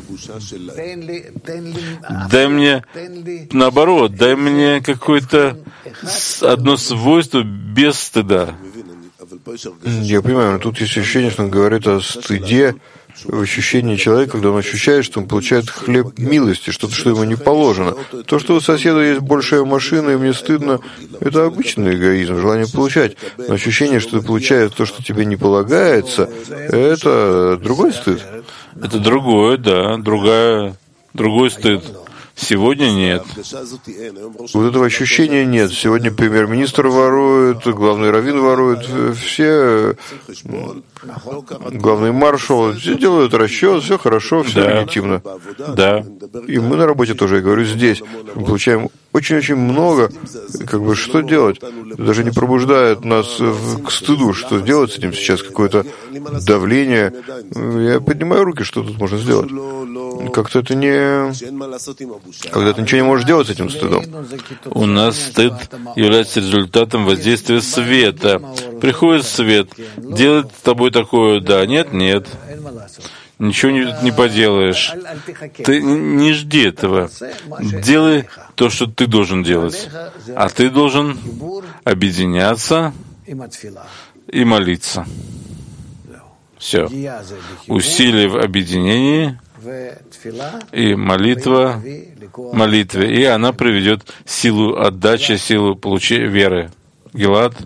Дай мне, наоборот, дай мне какое-то одно свойство без стыда. Я понимаю, но тут есть ощущение, что он говорит о стыде, в ощущении человека, когда он ощущает, что он получает хлеб милости, что-то, что ему не положено. То, что у соседа есть большая машина, и мне стыдно, это обычный эгоизм, желание получать. Но ощущение, что ты получаешь то, что тебе не полагается, это другой стыд. Это другое, да, другой стыд. Сегодня нет. Вот этого ощущения нет. Сегодня премьер-министр ворует, главный раввин ворует, все главный маршал, все делают расчет, все хорошо, все легитимно. Да. И мы на работе тоже, я говорю, здесь мы получаем очень-очень много, что делать? Даже не пробуждает нас к стыду, что делать с этим сейчас, какое-то давление. Я поднимаю руки, что тут можно сделать? Как-то это не... Когда ты ничего не можешь делать с этим стыдом. У нас стыд является результатом воздействия света. Приходит свет, делает с тобой такое, да, нет. Ничего не поделаешь. Ты не жди этого. Делай то, что ты должен делать. А ты должен объединяться и молиться. Все. Усилие в объединении и молитве, и она приведет силу отдачи, силу получения веры. Гилад.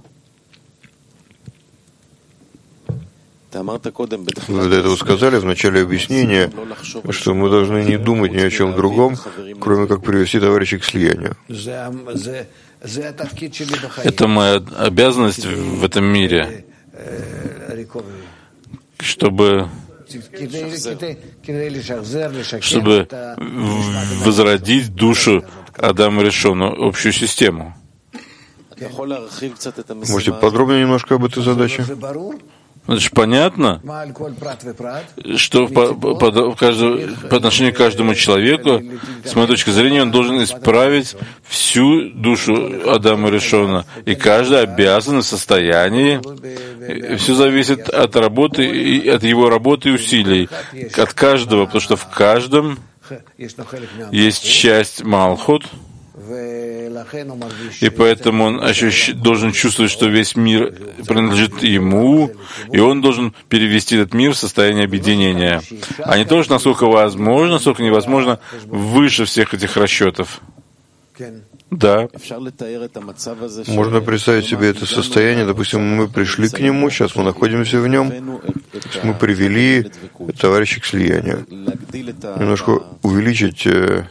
Вы до этого сказали в начале объяснения, что мы должны не думать ни о чем другом, кроме как привести товарищей к слиянию. Это моя обязанность в этом мире, чтобы возродить душу Адама Ришона, общую систему. Можете подробнее немножко об этой задаче? Это же понятно, что по отношению к каждому человеку, с моей точки зрения, он должен исправить всю душу Адама Ришона. И каждый обязан в состоянии, все зависит от работы, и от его работы и усилий, от каждого, потому что в каждом есть часть Малхут, и поэтому он должен чувствовать, что весь мир принадлежит ему, и он должен перевести этот мир в состояние объединения. А не то, что насколько возможно, насколько невозможно, выше всех этих расчетов. Да. Можно представить себе это состояние, допустим, мы пришли к нему, сейчас мы находимся в нем, мы привели товарищей к слиянию. Немножко увеличить...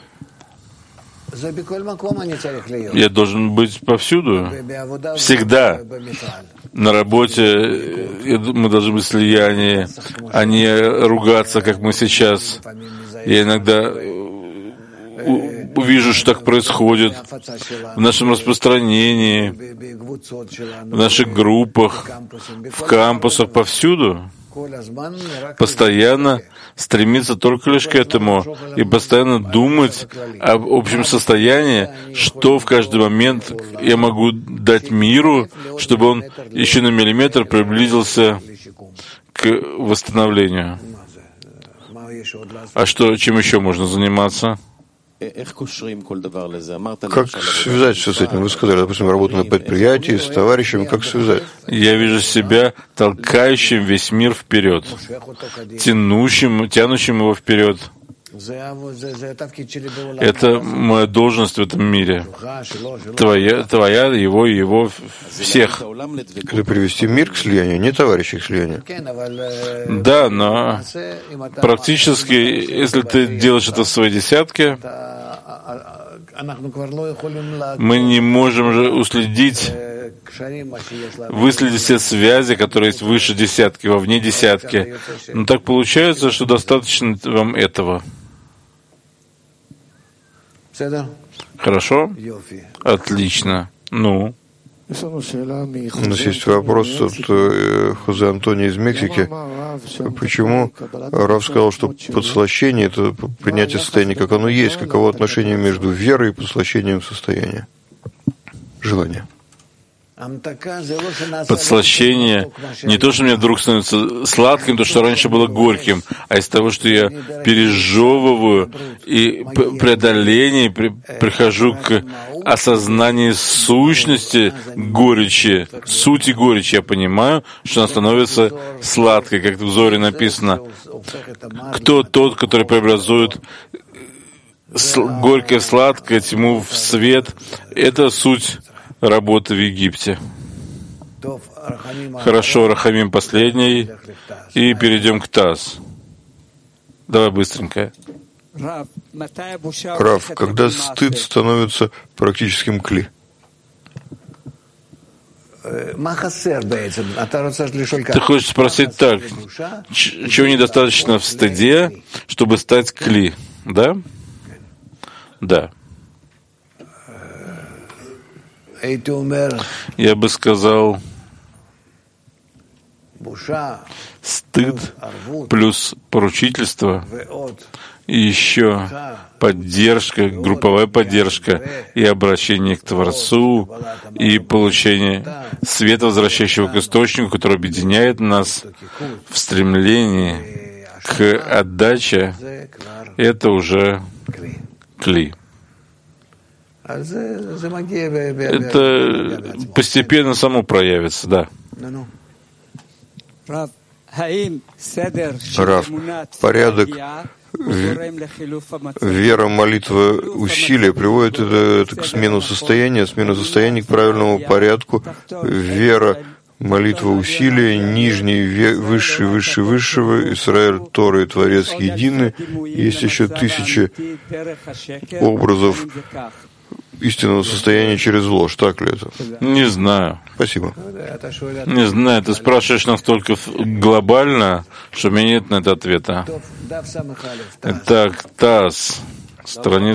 Я должен быть повсюду, всегда. На работе мы должны быть в слиянии, а не ругаться, как мы сейчас. Я иногда увижу, что так происходит в нашем распространении, в наших группах, в кампусах, повсюду. Постоянно стремиться только лишь к этому и постоянно думать об общем состоянии, что в каждый момент я могу дать миру, чтобы он еще на миллиметр приблизился к восстановлению. А чем еще можно заниматься? Как связать все с этим? Вы сказали, допустим, работа на предприятии, с товарищами, как связать? Я вижу себя толкающим весь мир вперед, тянущим его вперед. Это моя должность в этом мире. Твоя, его, всех. Это привести мир к слиянию, не товарищей к слиянию. Да, но практически, если ты делаешь это в своей десятке, мы не можем же выследить все связи, которые есть выше десятки, вовне десятки. Но так получается, что достаточно вам этого. Хорошо? Отлично. Ну? У нас есть вопрос от Хозе Антонио из Мексики. Почему Рав сказал, что подслащение — это принятие состояния, как оно есть? Каково отношение между верой и подслащением состояния? Желание. Подслащение не то, что мне вдруг становится сладким, то, что раньше было горьким, а из того, что я пережевываю и преодоление, прихожу к осознанию сущности горечи, сути горечи. Я понимаю, что она становится сладкой, как в Зоре написано. Кто тот, который преобразует горькое, сладкое, тьму в свет? Это суть работы в Египте. Хорошо, Рахамим последний, и перейдем к Таз. Давай быстренько. Рав, когда стыд становится практическим кли? Ты хочешь спросить так, чего недостаточно в стыде, чтобы стать кли, да? Да. Я бы сказал, стыд плюс поручительство и еще поддержка, групповая поддержка и обращение к Творцу и получение света, возвращающего к источнику, который объединяет нас в стремлении к отдаче, это уже кли. Это постепенно само проявится, да. Рав, порядок вера, молитва, усилия приводит это к смену состояния к правильному порядку. Вера, молитва, усилия, нижний, высший, высшего, Исраэль, Тора и Творец едины. Есть еще 1000 образов истинного состояния через ложь. Так ли это? Не знаю. Спасибо. Не знаю. Ты спрашиваешь настолько глобально, что у меня нет на это ответа. Итак, Таз, страница